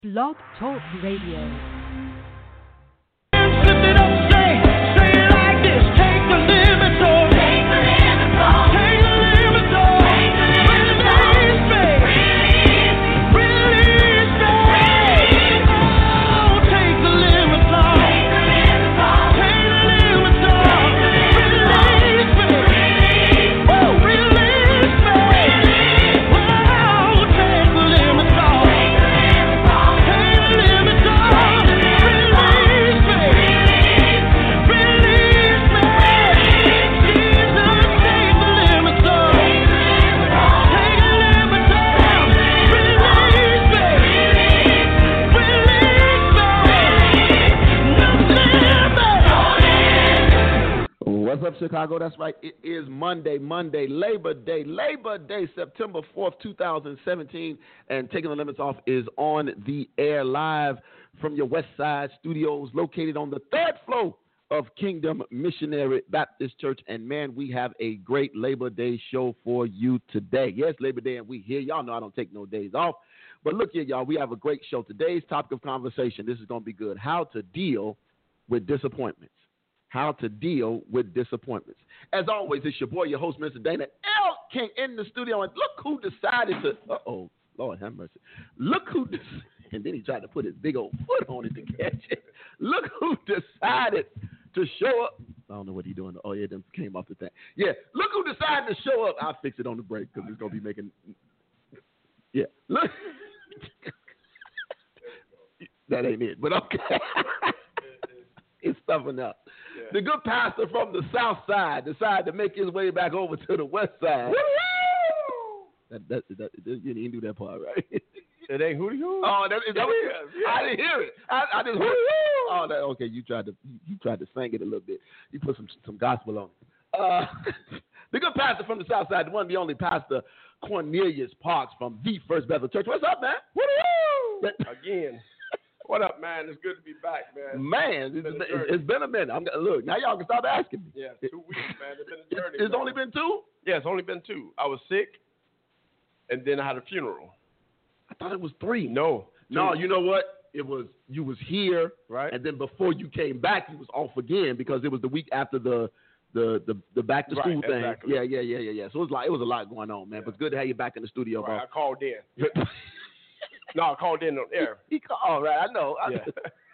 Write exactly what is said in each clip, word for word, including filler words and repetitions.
Blog Talk Radio. What's up, Chicago? That's right. It is Monday, Monday, Labor Day, Labor Day, September fourth, two thousand seventeen, and Taking the Limits Off is on the air live from your West Side studios located on the third floor of Kingdom Missionary Baptist Church. And, man, we have a great Labor Day show for you today. Yes, Labor Day, and we here. Y'all know I don't take no days off. But look here, y'all, we have a great show. Today's topic of conversation, this is going to be good, how to deal with disappointments. How to deal with disappointments. As always, it's your boy, your host, Mister Dana L. King in the studio. And look who decided to, uh-oh, Lord have mercy. Look who, de- and then he tried to put his big old foot on it to catch it. Look who decided to show up. I don't know what he's doing. Oh, yeah, them came off the thing. Yeah, look who decided to show up. I'll fix it on the break because it's going to be making, yeah. Look. That ain't it, but okay. It's stuffing up. Yeah. The good pastor from the south side decided to make his way back over to the west side. Woo! That, that, that, that, you didn't do that part, right? It ain't hootie hoo. Oh, that, is that what, yeah. I didn't hear it. I, I just heard. Oh, that, okay. You tried to you, you tried to sing it a little bit. You put some some gospel on it. Uh, the good pastor from the south side, the one, the only pastor, Cornelius Parks from the First Bethel Church. What's up, man? Woo! Again. What up, man? It's good to be back, man. Man, it's, it's, been, a it's been a minute. I'm look now. Y'all can stop asking me. Yeah, two weeks, man. It's been a journey. It's man. only been two. Yeah, it's only been two. I was sick, and then I had a funeral. I thought it was three. No, two. No. You know what? It was you was here, right? And then before you came back, you was off again because it was the week after the the the, the back to school right, thing. Exactly. Yeah, yeah, yeah, yeah, yeah. So it was like it was a lot going on, man. Yeah. But it's good to have you back in the studio, right, bro. I called in. No, I called in on air. He, he called, right? I know. Yeah.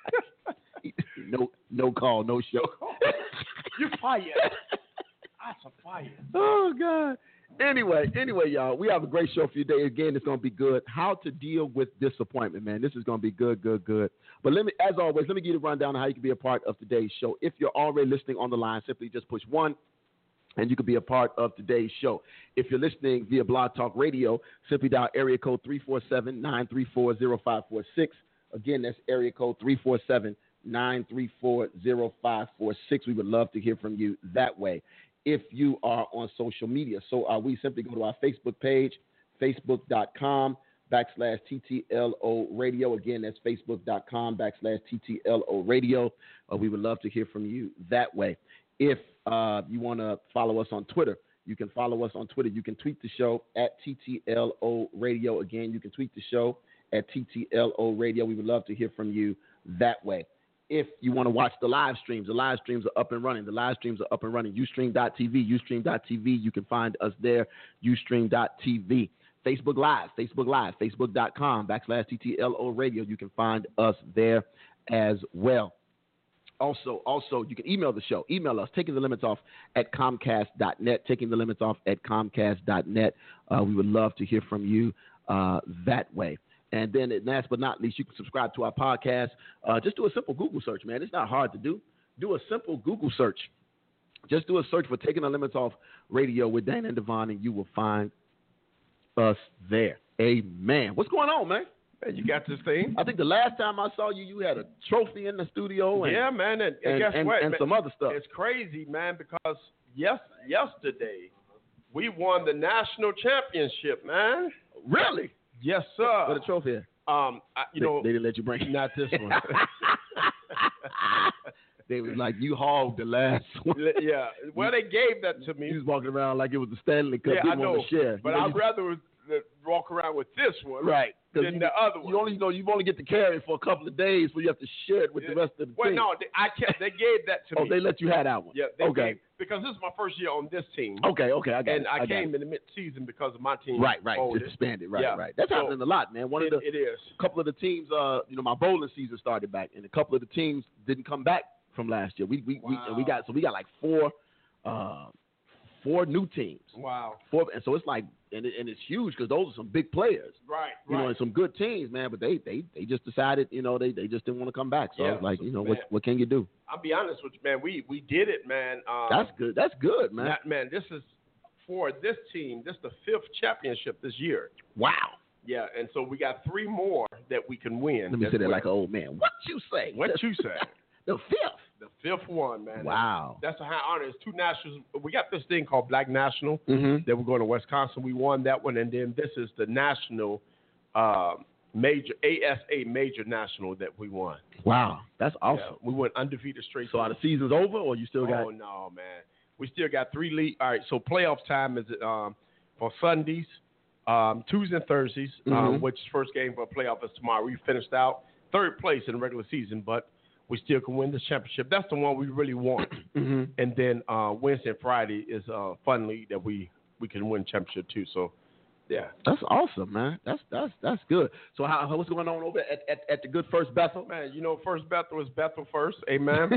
no, no call, no show. You fired. I'm fired. Oh God. Anyway, anyway, y'all, we have a great show for you today. Again, it's gonna be good. How to deal with disappointment, man. This is gonna be good, good, good. But let me, as always, let me give you a rundown on how you can be a part of today's show. If you're already listening on the line, simply just push one. And you can be a part of today's show. If you're listening via Blog Talk Radio, simply dial area code three four seven, nine three four, zero five four six. Again, that's area code three four seven, nine three four, zero five four six. We would love to hear from you that way. If you are on social media, so uh, we simply go to our Facebook page, facebook.com backslash TTLO radio. Again, that's facebook.com backslash TTLO radio. Uh, we would love to hear from you that way. If uh, you want to follow us on Twitter, you can follow us on Twitter. You can tweet the show at T T L O Radio. Again, you can tweet the show at T T L O Radio. We would love to hear from you that way. If you want to watch the live streams, the live streams are up and running. The live streams are up and running. Ustream dot T V, Ustream dot T V. You can find us there, Ustream dot T V. Facebook Live, Facebook Live, facebook.com backslash T T L O Radio. You can find us there as well. Also, also, you can email the show. Email us, taking the limits off at comcast dot net, taking the limits off at comcast dot net. Uh, we would love to hear from you uh, that way. And then, last but not least, you can subscribe to our podcast. Uh, just do a simple Google search, man. It's not hard to do. Do a simple Google search. Just do a search for Taking the Limits Off Radio with Dana and Devon, and you will find us there. Amen. What's going on, man? Man, you got this thing. I think the last time I saw you, you had a trophy in the studio. And, yeah, man, and, and, and guess and, what? And man, some other stuff. It's crazy, man, because yes, yesterday we won the national championship, man. Really? Yes, sir. What a trophy? Um, I, you they, know, they didn't let you bring it. Not this one. They was like, you hogged the last one. Yeah. Well, they gave that to me. He was walking around like it was the Stanley Cup. Yeah, He I know. To share. But you know, I'd rather walk around with this one, right? Than you, the other one. You only you know you only get to carry it for a couple of days, so you have to share it with yeah. the rest of the well, team. Well, no, they, I kept, they gave that to oh, me. Oh, they let you have that one. Yeah, they okay. Gave, because this is my first year on this team. Okay, okay, I got and it. I, I came it. in the mid-season because of my team. Right, right. Folded. Just expanded. Right, yeah. right. That's so, happening a lot, man. One it, of the it is. couple of the teams, uh, you know, my bowling season started back, and a couple of the teams didn't come back from last year. We we wow. we, and we got so we got like four, uh, four new teams. Wow. Four, and so it's like, and it, and it's huge because those are some big players. Right. You right. know, and some good teams, man. But they they they just decided, you know, they they just didn't want to come back. So yeah, I was like, so, you know, man, what what can you do? I'll be honest with you, man. We we did it, man. Um, That's good. That's good, man. That, man, this is for this team. This is the fifth championship this year. Wow. Yeah, and so we got three more that we can win. Let me say that like an old man. What you say? What you say? The fifth. The fifth one, man. Wow. That's a high honor. It's two nationals. We got this thing called Black National mm-hmm. that we're going to Wisconsin. We won that one, and then this is the national uh, major A S A major national that we won. Wow, that's awesome. Yeah, we went undefeated straight. So are the season's over, or you still got? Oh no, man. We still got three league. All right, so playoffs time is um, for Sundays, um, Tuesdays and Thursdays, mm-hmm. um, which first game for playoff is tomorrow. We finished out third place in the regular season, but we still can win this championship. That's the one we really want. mm-hmm. And then uh, Wednesday and Friday is a fun league that we, we can win championship too. So, yeah. That's awesome, man. That's that's that's good. So how what's going on over at, at, at the good First Bethel? Man, you know, First Bethel is Bethel first. Amen.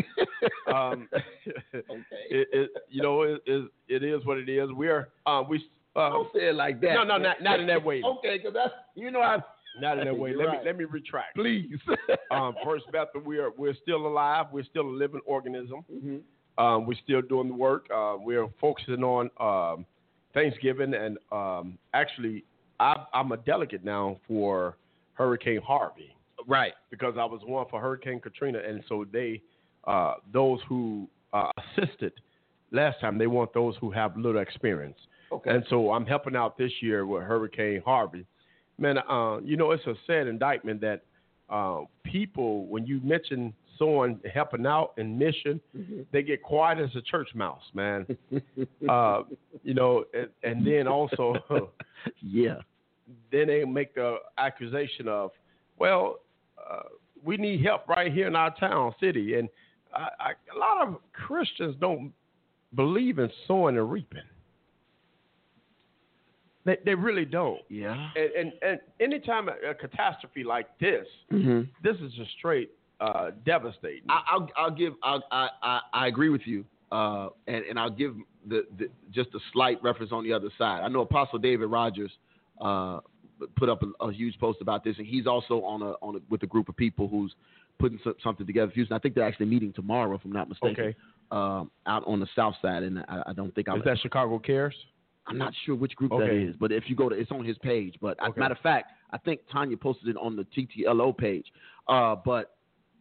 um, okay. It, it, you know, it, it, it is what it is. We're uh, we. Uh, Don't say it like that. No, no, not not in that way. Okay, because that's you know I. Not in that way. Let right. me let me retract. Please. um, First Bethel, we are we're still alive. We're still a living organism. Mm-hmm. Um, we're still doing the work. Uh, we're focusing on um, Thanksgiving, and um, actually, I, I'm a delegate now for Hurricane Harvey. Right. Because I was one for Hurricane Katrina, and so they, uh, those who uh, assisted last time, they want those who have little experience. Okay. And so I'm helping out this year with Hurricane Harvey. Man, uh, you know, it's a sad indictment that uh, people, when you mention someone helping out in mission, mm-hmm. they get quiet as a church mouse, man. uh, you know, and, and then also, yeah, then they make the accusation of, well, uh, we need help right here in our town, city. And I, I, a lot of Christians don't believe in sowing and reaping. They, they really don't. Yeah. And and, and anytime a, a catastrophe like this, mm-hmm. this is just straight uh, devastating. I, I'll I'll give I'll, I I I agree with you, uh, and and I'll give the, the just a slight reference on the other side. I know Apostle David Rogers uh, put up a, a huge post about this, and he's also on a on a, with a group of people who's putting some, something together. I think they're actually meeting tomorrow, if I'm not mistaken. Okay. Um, out on the south side, and I, I don't think I'm. Is that Chicago Cares? I'm not sure which group okay. that is, but if you go to, it's on his page. But okay. as a matter of fact, I think Tanya posted it on the T T L O page. Uh, but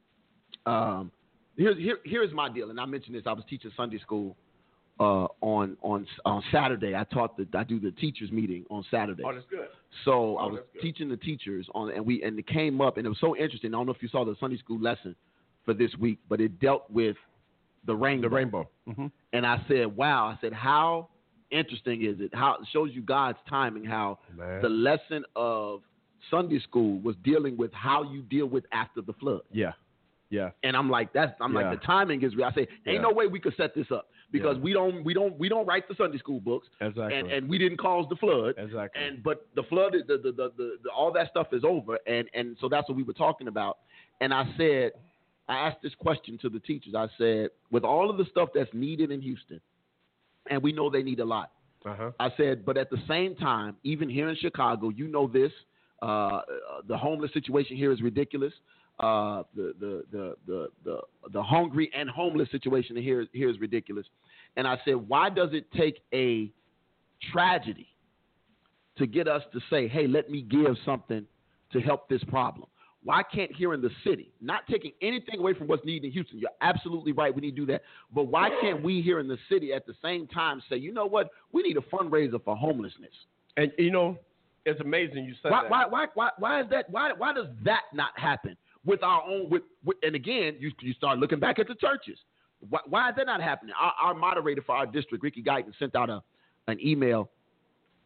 um, here's here here's my deal, and I mentioned this. I was teaching Sunday school uh, on on on Saturday. I taught the I do the teachers meeting on Saturday. Oh, that's good. So oh, I was teaching the teachers on, and we and it came up, and it was so interesting. I don't know if you saw the Sunday school lesson for this week, but it dealt with the rainbow. The rainbow. Mm-hmm. And I said, wow. I said, how interesting is it? How it shows you God's timing, how Man. the lesson of Sunday school was dealing with how you deal with after the flood. Yeah. Yeah. And I'm like, that's I'm yeah. like the timing is real. I say, ain't yeah. no way we could set this up because yeah. we don't we don't we don't write the Sunday school books. Exactly. And, and we didn't cause the flood. Exactly. And but the flood the the, the, the, the all that stuff is over, and, and so that's what we were talking about. And I said, I asked this question to the teachers. I said, with all of the stuff that's needed in Houston, and we know they need a lot. Uh-huh. I said, but at the same time, even here in Chicago, you know this, uh, the homeless situation here is ridiculous. Uh, the, the, the, the, the, the hungry and homeless situation here, here is ridiculous. And I said, why does it take a tragedy to get us to say, hey, let me give something to help this problem? Why can't here in the city, not taking anything away from what's needed in Houston, you're absolutely right, we need to do that, but why can't we here in the city at the same time say, you know what, we need a fundraiser for homelessness? And, you know, it's amazing you said why, that. Why, why, why, why is that, why, why does that not happen with our own, with, with and again, you, you start looking back at the churches. Why, why is that not happening? Our, our moderator for our district, Ricky Guyton, sent out a, an email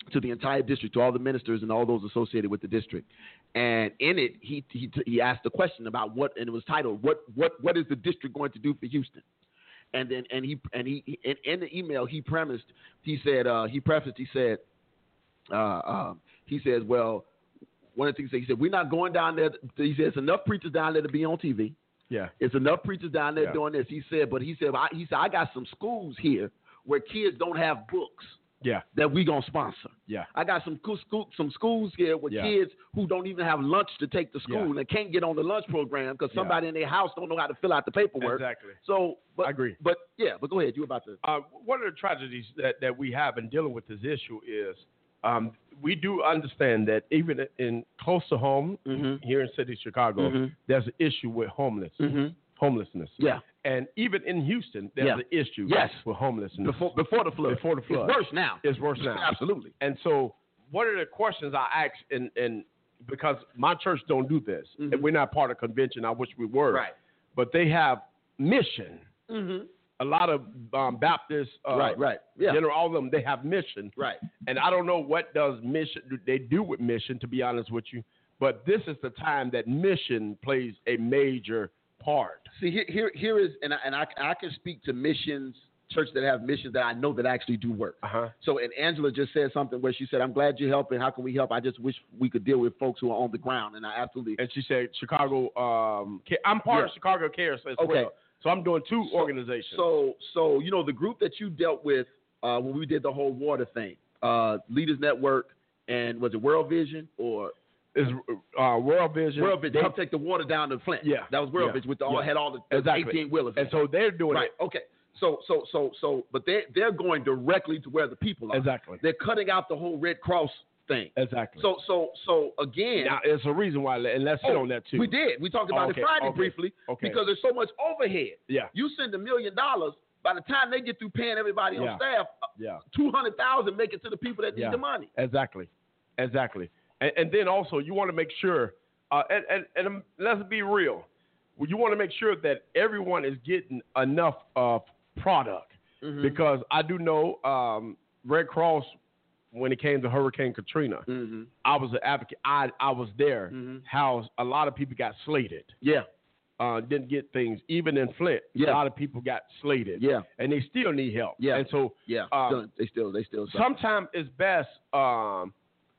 to the entire district, to all the ministers and all those associated with the district. And in it, he he, he asked a question about what, and it was titled, "What what what is the district going to do for Houston?" And then and he and he in, in the email he premised, he said uh, he prefaced, he said, uh, uh, he says, well, one of the things he said, we're not going down there. He said, it's enough preachers down there to be on T V. Yeah, it's enough preachers down there yeah. doing this. He said, but he said, I, he said, I got some schools here where kids don't have books. Yeah, that we gonna sponsor. Yeah, I got some school, some schools here with yeah. kids who don't even have lunch to take to school yeah. and can't get on the lunch program because somebody yeah. in their house don't know how to fill out the paperwork. Exactly. So, but, I agree. But yeah, but go ahead. You about to? Uh, one of the tragedies that, that we have in dealing with this issue is um, we do understand that even in close to home mm-hmm. here in city of Chicago, mm-hmm. there's an issue with homeless, mm-hmm. homelessness. Yeah. And even in Houston, there's yeah. an issue yes. with homelessness. Before, before the flood. Before the flood. It's worse now. It's worse now. Absolutely. And so one of the questions I ask, and, and because my church don't do this, mm-hmm. and we're not part of convention, I wish we were. Right. But they have mission. Mm-hmm. A lot of um, Baptists, uh, right, right, yeah, general, all of them, they have mission, right. And I don't know what does mission they do with mission, to be honest with you. But this is the time that mission plays a major part. See, here, here, here is, and I, and I, I can speak to missions, churches that have missions that I know that actually do work. Uh-huh. So, and Angela just said something where she said, "I'm glad you're helping. How can we help? I just wish we could deal with folks who are on the ground." And I absolutely. And she said, "Chicago, um, I'm part yeah. of Chicago Cares as okay. well." So I'm doing two so, organizations. So, so you know the group that you dealt with uh, when we did the whole water thing, uh, Leaders Network, and was it World Vision or is uh, World Vision? World Vision. Help take the water down to Flint. Yeah, that was World yeah. Vision with the, all yeah. had all the exactly. eighteen wheelers. And so they're doing right. it. Okay. So, so, so, so, but they they're going directly to where the people are. Exactly. They're cutting out the whole Red Cross thing. Exactly. So, so, so again, now it's a reason why, and let's hit oh, on that too. We did. We talked about oh, okay. it Friday okay. briefly okay. because there's so much overhead. Yeah. You send a million dollars. By the time they get through paying everybody yeah. on staff, yeah. two hundred thousand make it to the people that need yeah. the money. Exactly. Exactly. And, and then also you want to make sure, uh, and, and, and let's be real, you want to make sure that everyone is getting enough of product. Mm-hmm. Because I do know um, Red Cross, when it came to Hurricane Katrina, mm-hmm. I was an advocate. I I was there. Mm-hmm. How a lot of people got slated. Yeah. Uh, didn't get things. Even in Flint, yeah. a lot of people got slated. Yeah. And they still need help. Yeah. And so yeah, um, still, they still they still. Sometimes it's best um,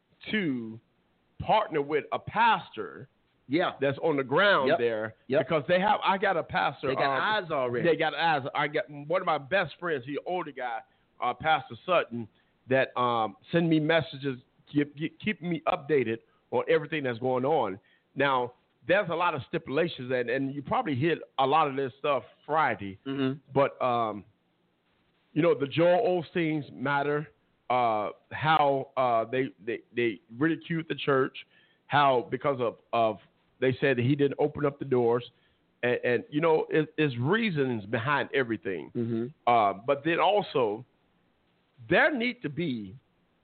to partner with a pastor. Yeah, that's on the ground yep. there yep. because they have. I got a pastor. They got um, eyes already. They got eyes. I got one of my best friends. He's an older guy, uh, Pastor Sutton, that um, send me messages, keep, keep me updated on everything that's going on. Now, there's a lot of stipulations, and, and you probably hit a lot of this stuff Friday. Mm-hmm. But um, you know, the Joel Osteens matter. Uh, how uh, they, they they ridiculed the church. How because of of they said that he didn't open up the doors, and, and you know, it, there's reasons behind everything. Mm-hmm. Uh, but then also, there need to be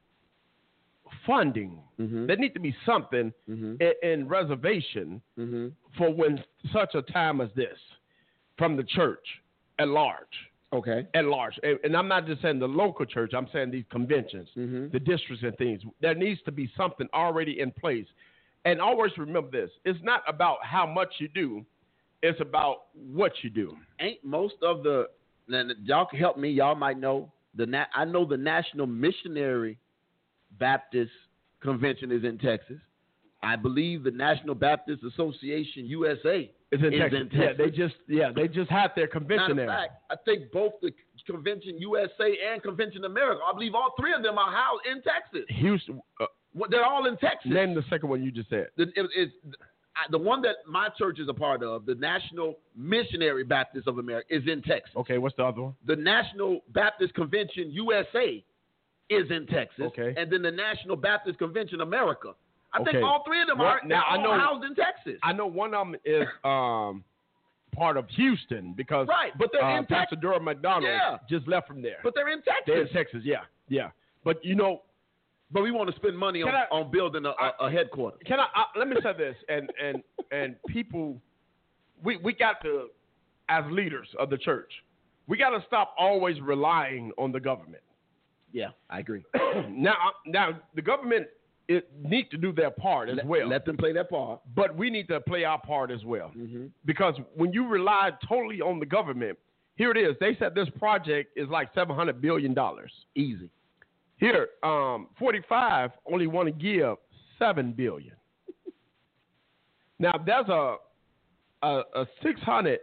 funding. Mm-hmm. There need to be something mm-hmm. in, in reservation mm-hmm. for when such a time as this, from the church at large. Okay. At large. And, and I'm not just saying the local church. I'm saying these conventions, mm-hmm. the districts and things. There needs to be something already in place. And always remember this. It's not about how much you do. It's about what you do. Ain't most of the – y'all can help me. Y'all might know. the na- I know the National Missionary Baptist Convention is in Texas. I believe the National Baptist Association U S A is in, is Texas. in Texas. Yeah, they just yeah they just had their convention Matter of there. fact, I think both the Convention U S A and Convention America, I believe all three of them are housed in Texas. Houston. Uh, well, they're all in Texas. Name the second one you just said. The, it, it's, the one that my church is a part of, the National Missionary Baptist of America, is in Texas. Okay, what's the other one? The National Baptist Convention U S A is in Texas. Okay. And then the National Baptist Convention America. I okay. think all three of them well, are now, all I know, housed in Texas. I know one of them is um, part of Houston because right, but they're uh, in Pastor Texas. Durham McDonald yeah. just left from there. But they're in Texas. They're in Texas, yeah, yeah. But you know, but we want to spend money on, I, on building a, a, a headquarters. Can I, I let me say this, and and and people, we we got to, as leaders of the church, we got to stop always relying on the government. Yeah, I agree. now, now the government it need to do their part as let, well. Let them play their part. But we need to play our part as well. Mm-hmm. Because when you rely totally on the government, here it is. They said this project is like seven hundred billion dollars. Easy. Here, um, forty-five only want to give seven billion dollars. Now, there's a, a, a six hundred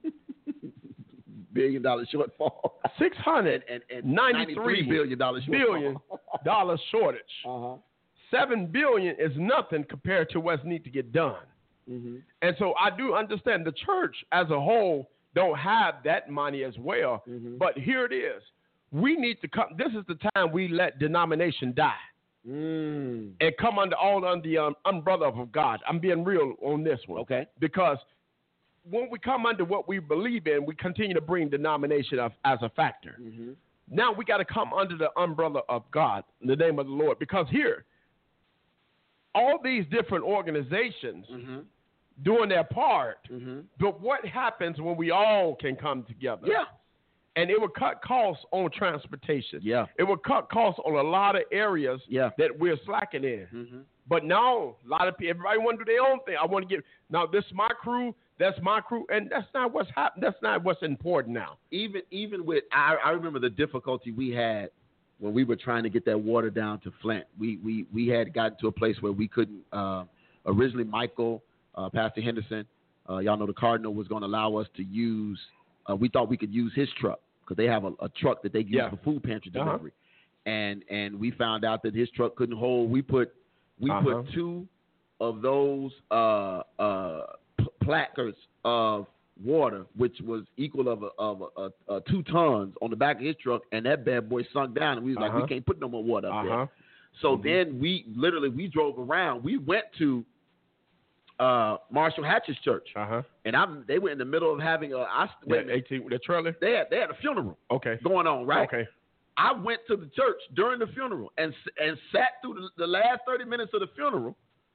billion dollar shortfall. six hundred ninety-three billion dollars billion dollar shortage. Uh-huh. Seven billion is nothing compared to what's need to get done. Mm-hmm. And so I do understand the church as a whole don't have that money as well. Mm-hmm. But here it is. We need to come. This is the time we let denomination die mm. and come under all under the um, umbrella of God. I'm being real on this one. Okay. Because when we come under what we believe in, we continue to bring denomination of, as a factor. Mm-hmm. Now we got to come under the umbrella of God, in the name of the Lord. Because here, all these different organizations mm-hmm. doing their part, mm-hmm. but what happens when we all can come together? Yeah. And it will cut costs on transportation. Yeah. It will cut costs on a lot of areas yeah. that we're slacking in. Mm-hmm. But now, a lot of people, everybody want to do their own thing. I want to get, now this is my crew, that's my crew, and that's not what's happening. That's not what's important now. Even even with, I, I remember the difficulty we had when we were trying to get that water down to Flint. We we, we had gotten to a place where we couldn't, uh, originally Michael, uh, Pastor Henderson, uh, y'all know the Cardinal was going to allow us to use, uh, we thought we could use his truck because they have a, a truck that they use yeah. for food pantry delivery. Uh-huh. And and we found out that his truck couldn't hold, we put, we uh-huh. put two of those uh, uh, p- placards of water, which was equal of a, of a, a, a two tons on the back of his truck, and that bad boy sunk down, and we was uh-huh. like, we can't put no more water up uh-huh. there. So mm-hmm. then we literally we drove around. We went to uh, Marshall Hatch's church, uh-huh. and I'm they were in the middle of having a I, wait a minute. eighteen, the trailer. They had they had a funeral okay going on, right? Okay. I went to the church during the funeral and and sat through the, the last thirty minutes of the funeral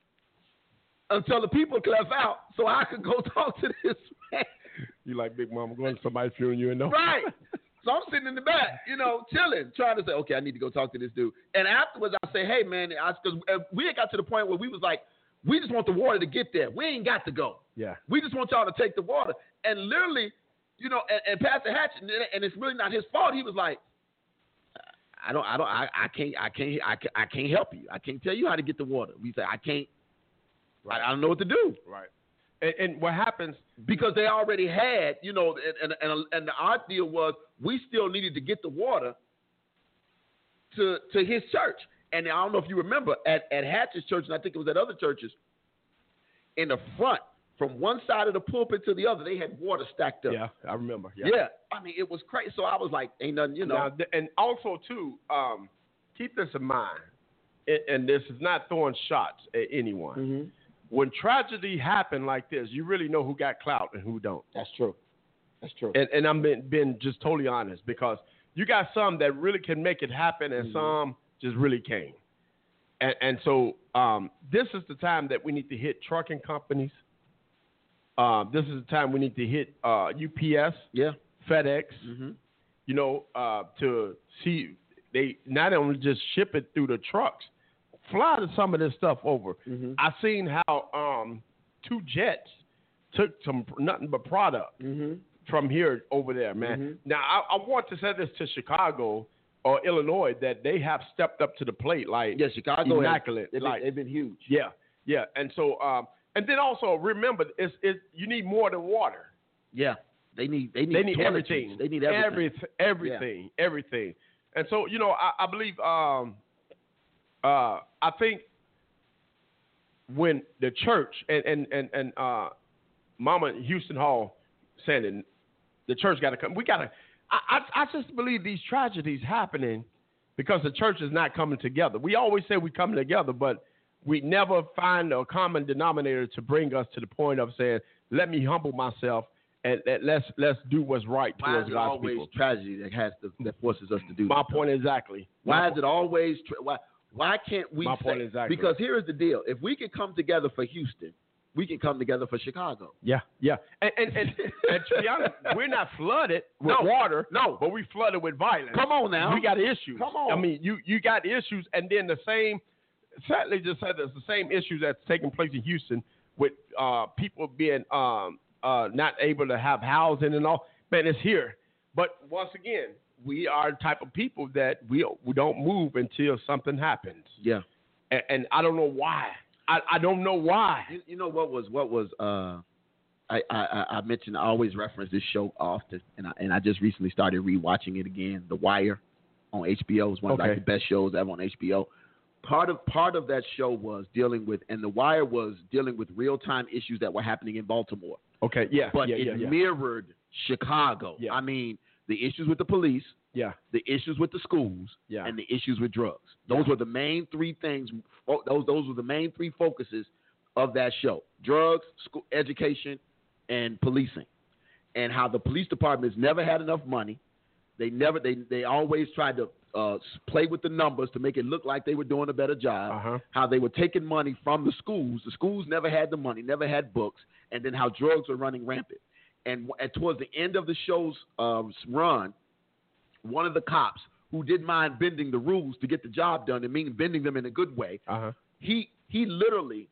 until the people left out, so I could go talk to this man. You like Big Mama going to somebody's funeral, you know? Right. So I'm sitting in the back, you know, chilling, trying to say, okay, I need to go talk to this dude. And afterwards, I say, hey, man, because we had got to the point where we was like, we just want the water to get there. We ain't got to go. Yeah. We just want y'all to take the water. And literally, you know, and, and Pastor Hatch, and it's really not his fault. He was like, I don't, I don't, I, I can't, I can't, I can't, I can't help you. I can't tell you how to get the water. We said, I can't, right. I, I don't know what to do. Right. And, and what happens, because they already had, you know, and and and, and our deal was we still needed to get the water to to his church. And I don't know if you remember at, at Hatch's church, and I think it was at other churches, in the front, from one side of the pulpit to the other, they had water stacked up. Yeah, I remember. Yeah, yeah. I mean, it was crazy. So I was like, ain't nothing, you know. Now, and also, too, um, keep this in mind, and, and this is not throwing shots at anyone. Mm-hmm. When tragedy happen like this, you really know who got clout and who don't. That's true. That's true. And, and I'm been, been just totally honest, because you got some that really can make it happen and mm-hmm. some just really can't. And, and so um, this is the time that we need to hit trucking companies. Uh, this is the time we need to hit uh, U P S, yeah, FedEx, mm-hmm. you know, uh, to see they not only just ship it through the trucks, fly to some of this stuff over. Mm-hmm. I seen how um, two jets took some nothing but product mm-hmm. from here over there, man. Mm-hmm. Now, I, I want to say this to Chicago or Illinois, that they have stepped up to the plate like yeah, Chicago immaculate. Has, they've, like, been, they've been huge. Yeah, yeah. And so, um, and then also remember, it's, it's, you need more than water. Yeah, they need they need, they need everything. They need everything. Everything, everything, yeah. everything. And so, you know, I, I believe, um, uh, I think when the church and and and, and uh, Mama Houston Hall said it, the church got to come. We got to. I, I I just believe these tragedies happening because the church is not coming together. We always say we come together, but we never find a common denominator to bring us to the point of saying, "Let me humble myself and let's let's do what's right Why towards is it God's always people." Tragedy that has to, that forces us to do. My this point stuff? exactly. Why My is it always? Tra- why why can't we? My say, point exactly. Because here is the deal: if we could come together for Houston, we can come together for Chicago. Yeah, yeah. And and, and, and to be honest, we're not flooded with No, water. no. But we flooded with violence. Come on now. We got issues. Come on. I mean, you, you got issues, and then the same, sadly just said there's the same issues that's taking place in Houston with uh, people being um, uh, not able to have housing and all. Man, it's here. But once again, we are the type of people that we, we don't move until something happens. Yeah. And, and I don't know why. I, I don't know why. You, you know what was what was uh, I, I I mentioned I always reference this show often, and I and I just recently started rewatching it again. The Wire on H B O is one of Okay. like the best shows ever on H B O. Part of part of that show was dealing with, and The Wire was dealing with real time issues that were happening in Baltimore, Okay, yeah, but yeah, it yeah, yeah. mirrored Chicago. Yeah. I mean, the issues with the police, yeah. the issues with the schools, Yeah. and the issues with drugs. Those were the main three things. fo- Those those were the main three focuses of that show: drugs, school, education, and policing. And how the police departments never had enough money. They never they they always tried to uh, play with the numbers to make it look like they were doing a better job. Uh-huh. How they were taking money from the schools. The schools never had the money, never had books, and then how drugs were running rampant. And, and towards the end of the show's uh, run, one of the cops who didn't mind bending the rules to get the job done, and meaning bending them in a good way, Uh-huh. he he literally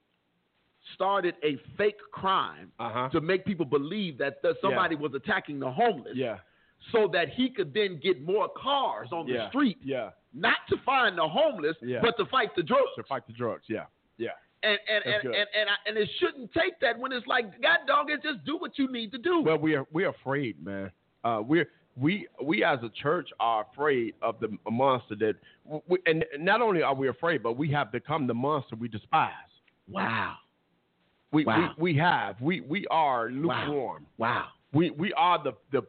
started a fake crime Uh-huh. to make people believe that th- somebody was attacking the homeless, Yeah. so that he could then get more cars on the Yeah. street, Yeah. not to find the homeless, Yeah. but to fight the drugs. To fight the drugs. Yeah. Yeah. And and That's and good. and and, I, and it shouldn't take that when it's like, God dog it, just do what you need to do. Well, we are we're afraid, man. Uh, we're we we as a church are afraid of the monster that, we, and not only are we afraid, but we have become the monster we despise. Wow. We Wow. we, we have we we are lukewarm. Wow. We we are the the.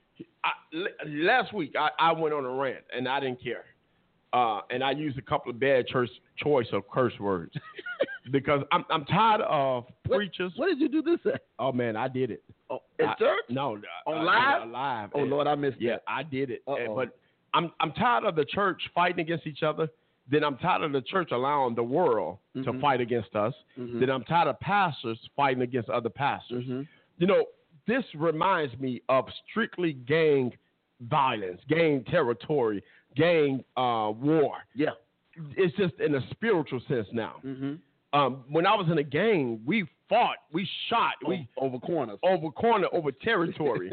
I, l- last week I, I went on a rant and I didn't care, uh, and I used a couple of bad church choice of curse words because I'm I'm tired of What- preachers. What did you do this at? Oh man, I did it. Oh, at I- church? No, uh, On uh, live? uh, live. Oh And- Lord, I missed Yeah, that. I did it. Uh-oh. And- But I'm I'm tired of the church fighting against each other. Then I'm tired of the church allowing the world to Mhm. fight against us. Mhm. Then I'm tired of pastors fighting against other pastors. Mhm. You know, this reminds me of strictly gang violence, gang territory, gang uh, war. Yeah. It's just in a spiritual sense now. Mm-hmm. Um, when I was in a gang, we fought, we shot, we over corners. over corner, over territory.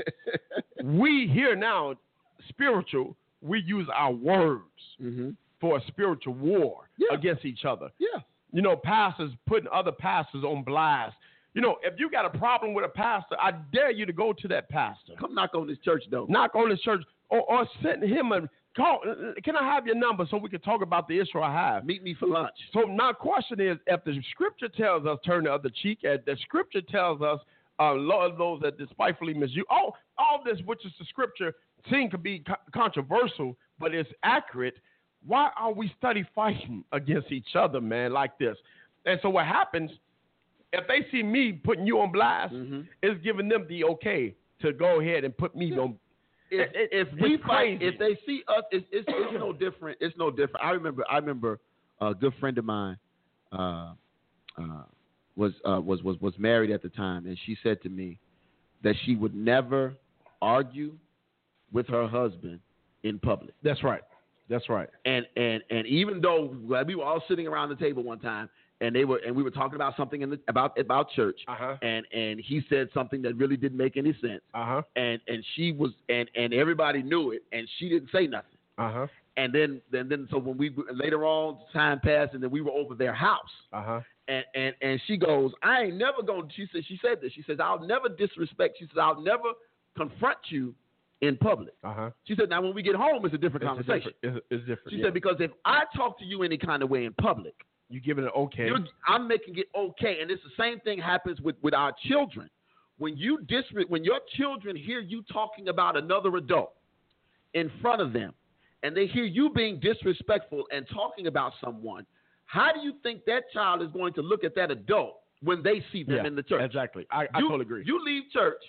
We here now, spiritual, we use our words Mm-hmm. for a spiritual war Yeah. against each other. Yeah. You know, pastors putting other pastors on blast. You know, if you got a problem with a pastor, I dare you to go to that pastor. Come knock on this church door. Knock on his church or, or send him a call. Can I have your number so we can talk about the issue I have? Meet me for lunch. So my question is, if the scripture tells us turn the other cheek, and the scripture tells us uh, love those that despitefully misuse, all all this, which is the scripture, seem to be co- controversial, but it's accurate. Why are we study fighting against each other, man, like this? And so what happens, if they see me putting you on blast, Mhm. it's giving them the okay to go ahead and put me on. If, It- if it's we fight, crazy. if they see us, it's, it's, it's no different. It's no different. I remember. I remember a good friend of mine uh, uh, was uh, was was was married at the time, and she said to me that she would never argue with her husband in public. That's right. That's right. And and and even though we were all sitting around the table one time, and they were and we were talking about something in the, about about church, Uh-huh. and and he said something that really didn't make any sense, Uh-huh. and and she was and and everybody knew it, and she didn't say nothing. Uh-huh. And then then then so when we later on time passed, and then we were over their house, Uh-huh. and and and she goes, I ain't never gonna. She said she said this. She says I'll never disrespect. She says I'll never confront you in public. Uh-huh. She said now when we get home, it's a different It's conversation. different. It's, it's different. She yeah. said because if I talk to you any kind of way in public, You giving it okay. you're, I'm making it okay. And it's the same thing happens with, with our children. When you disre- when your children hear you talking about another adult in front of them, and they hear you being disrespectful and talking about someone, how do you think that child is going to look at that adult when they see them Yeah, in the church? Exactly. I, I you, totally agree. You leave church,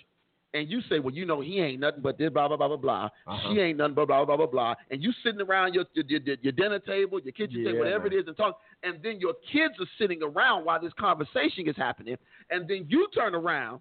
and you say, well, you know, he ain't nothing but this, blah, blah, blah, blah, blah. Uh-huh. She ain't nothing but blah, blah, blah, blah. And you sitting around your your, your, your dinner table, your kitchen Yeah, table, whatever man. it is, and talk. And then your kids are sitting around while this conversation is happening. And then you turn around,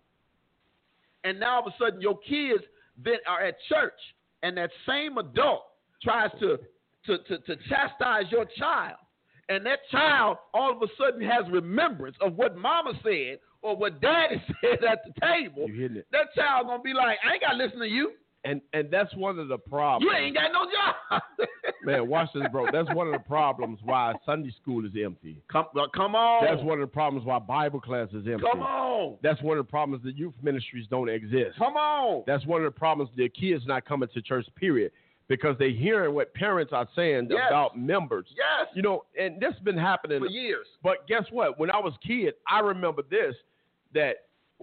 and now all of a sudden your kids then are at church, and that same adult tries to to, to, to chastise your child. And that child all of a sudden has remembrance of what mama said or what daddy said at the table. You hitting it. That child going to be like, I ain't got to listen to you. And and that's one of the problems. You ain't got no job. Man, watch this, bro. That's one of the problems why Sunday school is empty. Come, uh, come on. That's one of the problems why Bible class is empty. Come on. That's one of the problems that youth ministries don't exist. Come on. That's one of the problems the kids not coming to church, period, because they hearing what parents are saying Yes. about members. Yes. You know, and this has been happening For years. But guess what? When I was a kid, I remember this, that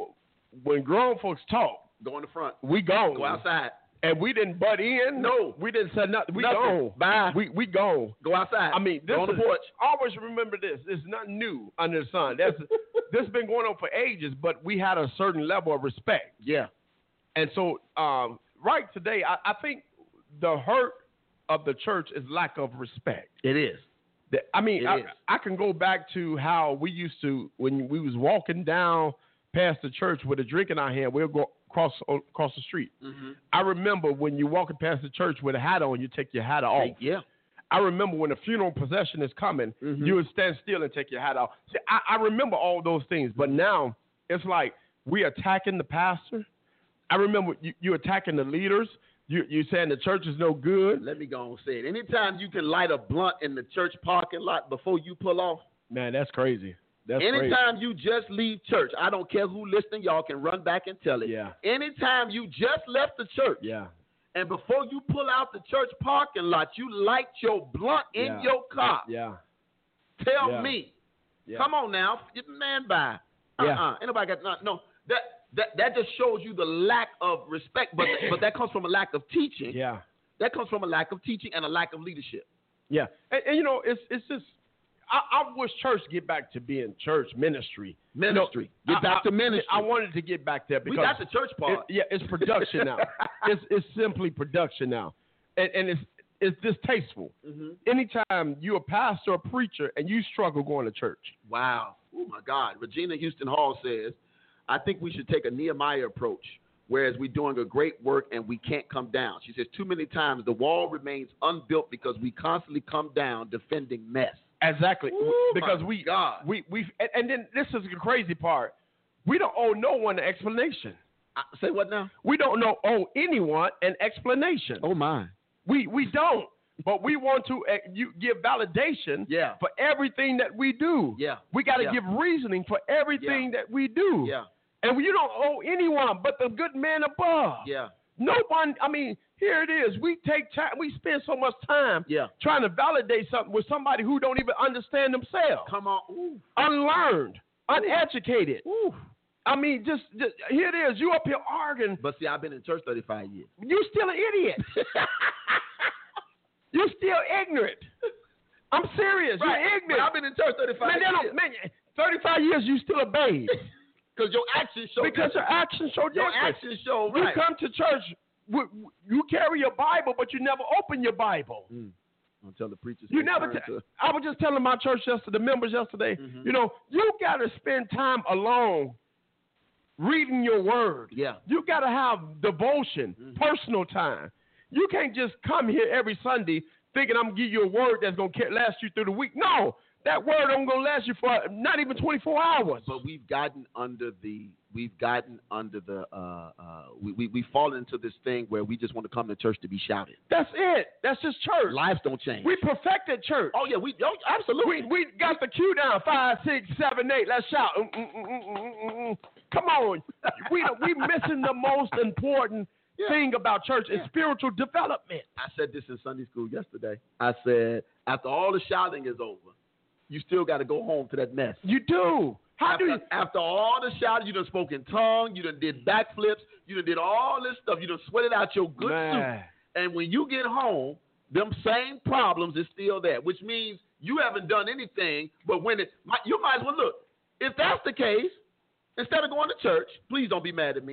when grown folks talk, Go in the front. we gone. Go outside. And we didn't butt in. No. We didn't say nothing. We Nothing. gone. Bye. We we gone. Go outside. I mean, this Go on is, the porch. always remember this. There's nothing new under the sun. That's this has been going on for ages, but we had a certain level of respect. Yeah. And so, um, right today, I, I think the hurt of the church is lack of respect. It is. The- I mean, It I, is. I can go back to how we used to when we was walking down past the church with a drink in our hand. We'll go across across the street. Mm-hmm. I remember when you're walking past the church with a hat on, you take your hat off. Yeah. I remember when the funeral procession is coming, Mhm. you would stand still and take your hat off. See, I, I remember all those things, but now it's like we attacking the pastor. I remember you, you attacking the leaders. You you saying the church is no good. Let me go and say it. Anytime you can light a blunt in the church parking lot before you pull off, Man, that's crazy. That's crazy. anytime you just leave church, I don't care who listening, y'all can run back and tell it. Yeah. Anytime you just left the church, Yeah. and before you pull out the church parking lot, you light your blunt in Yeah. your car. Yeah. Tell Yeah. me. Yeah. Come on now. Get the man by. Uh-uh. Yeah. Ain't nobody got no, no. That that that just shows you the lack of respect, but but that comes from a lack of teaching. Yeah. That comes from a lack of teaching and a lack of leadership. Yeah. And, and you know, it's it's just I, I wish church get back to being church ministry. Ministry. You know, Get back I, to ministry. I wanted to get back there because We got the church part. It, yeah, it's production now. it's it's simply production now, and and it's it's distasteful. Mm-hmm. Anytime you're a pastor or preacher and you struggle going to church, Wow. Oh, my God. Regina Houston Hall says, I think we should take a Nehemiah approach, whereas we're doing a great work and we can't come down. She says, too many times the wall remains unbuilt because we constantly come down defending mess. exactly, Ooh, because my we God. we we and, and then this is the crazy part. We don't owe no one an explanation. I, say what now? We don't know owe anyone an explanation. Oh, my. We we don't. But we want to uh, you give validation Yeah. for everything that we do. Yeah. We got to Yeah. give reasoning for everything that we do. Yeah. And you don't owe anyone but the good man above. Yeah. No one, I mean, here it is. We take time, we spend so much time Yeah. trying to validate something with somebody who don't even understand themselves. Come on. Ooh. Unlearned, uneducated. Ooh. I mean, just, just here it is. You up here arguing. But see, I've been in church thirty-five years. You still an idiot. You're still ignorant. I'm serious. Right. You're ignorant. But I've been in church thirty-five man, they years. don't, man, thirty-five years, you still a babe. Because your actions show Because your different. actions show Your different. actions show You right. come to church, w- w- you carry your Bible, but you never open your Bible. Mm. I'll tell the preachers. You to never. turn T- to- I was just telling my church yesterday, the members yesterday. Mhm. You know, you got to spend time alone, reading your word. Yeah. You got to have devotion, Mhm. personal time. You can't just come here every Sunday thinking I'm gonna give you a word that's gonna ca- last you through the week. No, that word ain't gonna last you for not even twenty-four hours. But we've gotten under the we've gotten under the uh, uh, we we we fallen into this thing where we just want to come to church to be shouted. That's it. That's just church. Lives don't change. We perfected church. oh yeah, we oh, absolutely. We, we got the cue down. Five, six, seven, eight. Let's shout. Mm, mm, mm, mm, mm, mm. Come on. we we missing the most important Yeah. thing about church is Yeah. spiritual development. I said this in Sunday school yesterday. I said after all the shouting is over, you still got to go home to that mess. You do. How after, do you? after all the shouting, you done spoke in tongue, you done did backflips, you done did all this stuff, you done sweated out your good Man. suit. And when you get home, them same problems is still there, which means you haven't done anything. But when it, my, you might as well look. If that's the case, instead of going to church, please don't be mad at me.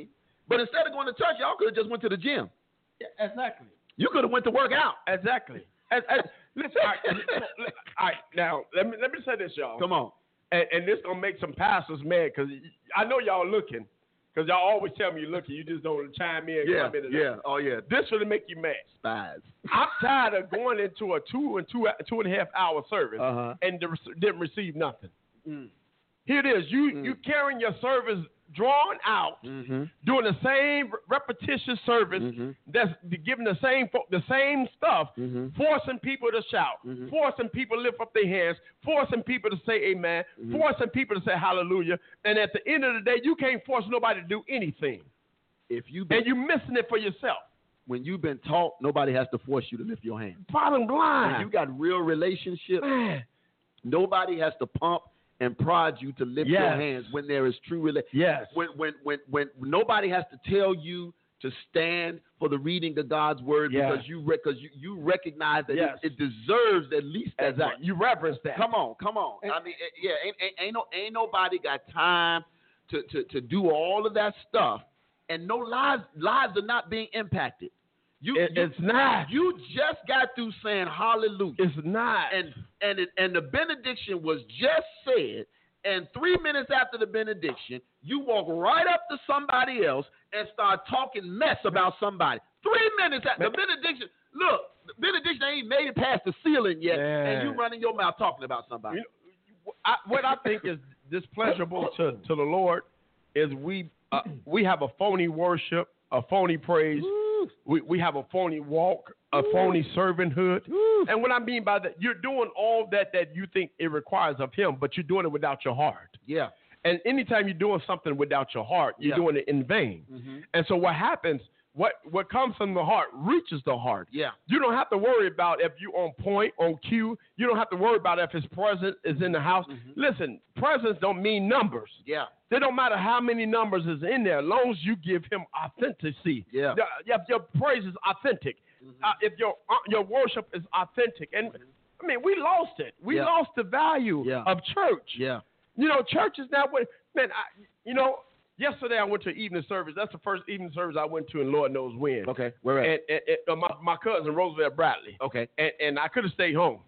But instead of going to church, y'all could have just went to the gym. Yeah, exactly. You could have went to work out. Exactly. As, as, listen, all right, all right, now let me let me say this, y'all. Come on. And, and this gonna make some pastors mad because I know y'all looking, because y'all always tell me you're looking. You just don't chime in. Yeah, come in yeah, oh yeah. This will make you mad. Spies. I'm tired of going into a two and two two and a half hour service Uh-huh. and didn't receive nothing. Mm. Here it is. You Mm. you carrying your service drawn out, Mm-hmm. doing the same repetitious service, Mm-hmm. that's giving the same fo- the same stuff, Mm-hmm. forcing people to shout, Mhm. forcing people to lift up their hands, forcing people to say amen, Mhm. forcing people to say hallelujah. And at the end of the day, you can't force nobody to do anything, If you been, and you're missing it for yourself. when you've been taught, nobody has to force you to lift your hand. Bottom When line, you got real relationships, man. nobody has to pump and prod you to lift your Yes. hands when there is true relationship. Yes. When, when, when, when nobody has to tell you to stand for the reading of God's word Yeah. because you because you, you recognize that Yes. it, it deserves at least that much. Exactly. You reverence that. Come on, come on. I mean, eh, yeah, ain't, ain't, ain't no ain't nobody got time to, to, to do all of that stuff, and no lives lives are not being impacted. You, It- you it's not. You just got through saying hallelujah. It's not. and and it, and the benediction was just said, and three minutes after the benediction, you walk right up to somebody else and start talking mess about somebody. Three minutes after the benediction, look, the benediction ain't made it past the ceiling yet, Man. and you running your mouth talking about somebody. You know, I, what I think is displeasurable to, to the Lord is we uh, we have a phony worship, a phony praise. We we have a phony walk, a phony servanthood. And what I mean by that, you're doing all that that you think it requires of Him, but you're doing it without your heart. Yeah. And anytime you're doing something without your heart, you're Yeah. doing it in vain. Mm-hmm. And so what happens, what what comes from the heart reaches the heart. Yeah. You don't have to worry about if you're on point, on cue. You don't have to worry about if His presence is in the house. Mhm. Listen, presence don't mean numbers. Yeah. It don't matter how many numbers is in there, as long as you give Him authenticity. Yeah. The- If your praise is authentic, Mhm. uh, if your uh, your worship is authentic, and I mean, we lost it. We Yeah. lost the value Yeah. of church. Yeah. You know, church is not what, man, I, you know, yesterday I went to evening service. That's the first evening service I went to in Lord knows when. Okay. Where at? And, and, and uh, my, my cousin, Roosevelt Bradley. Okay. And, and I could have stayed home.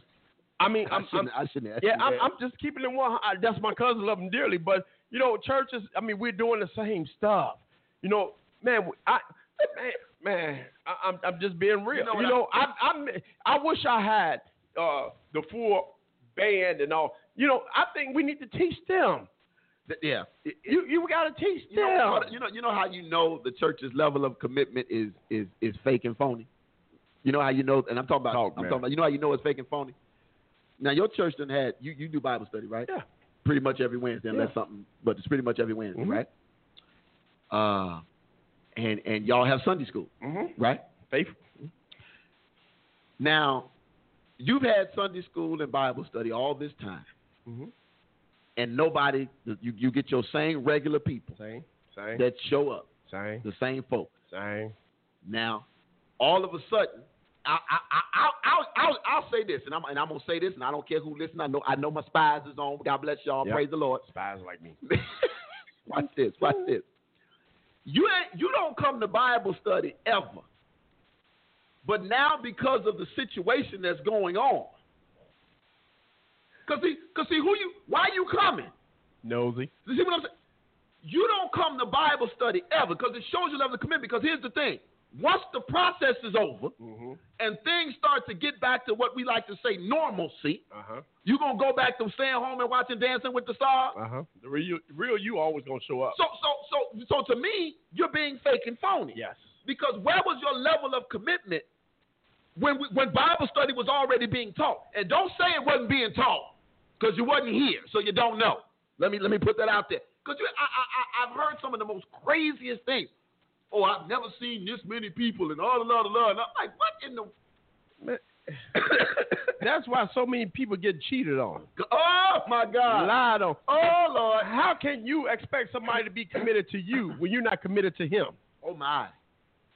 I mean, I I'm, I'm, shouldn't, I shouldn't ask yeah, you I'm, that. I'm just keeping it one. I, that's my cousin, love him dearly. But, you know, churches, I mean, we're doing the same stuff. You know, man, I, man, man I, I'm, I'm just being real. You You know know, what I, I'm, I wish I had uh, the full band and all. You know, I think we need to teach them. Th- yeah. It- it- You you got to teach You them. know, you know, you know how you know the church's level of commitment is is is fake and phony. You know how you know, and I'm talking about, Talk, I'm man. talking about. You know how you know it's fake and phony. Now your church done had you you do Bible study, right? Yeah. Pretty much every Wednesday, unless Yeah. something, but it's pretty much every Wednesday, Mhm. right? Uh, and and y'all have Sunday school, Mm-hmm. right? Faithful. Now, you've had Sunday school and Bible study all this time, Mm-hmm. and nobody, you you get your same regular people Same. Same. that show up, Same. the same folk. Same. Now, all of a sudden, I, I, I, I'll, I'll, I'll, I'll say this, and I'm, and I'm gonna say this, and I don't care who listens. I know, I know my spies is on. God bless y'all. Yep. Praise the Lord. Spies like me. Watch this. Watch this. You ain't, you don't come to Bible study ever, but now because of the situation that's going on, cause see, cause see who you, why you coming? Nosy. You see what I'm saying? You don't come to Bible study ever because it shows you level of commitment. Because here's the thing: once the process is over Mm-hmm. and things start to get back to what we like to say normalcy, Uh huh. you gonna go back to staying home and watching Dancing with the Stars. Uh huh. The real, real you always gonna show up. So, so, so, so to me, you're being fake and phony. Yes. Because where was your level of commitment when we, when Bible study was already being taught? And don't say it wasn't being taught because you wasn't here, so you don't know. Let me let me put that out there. Because I, I, I, I've heard some of the most craziest things. Oh, I've never seen this many people and all the la la la. And I'm like, what in the? That's why so many people get cheated on, Oh my God! lied on. Oh Lord! How can you expect somebody to be committed to you when you're not committed to him? Oh my!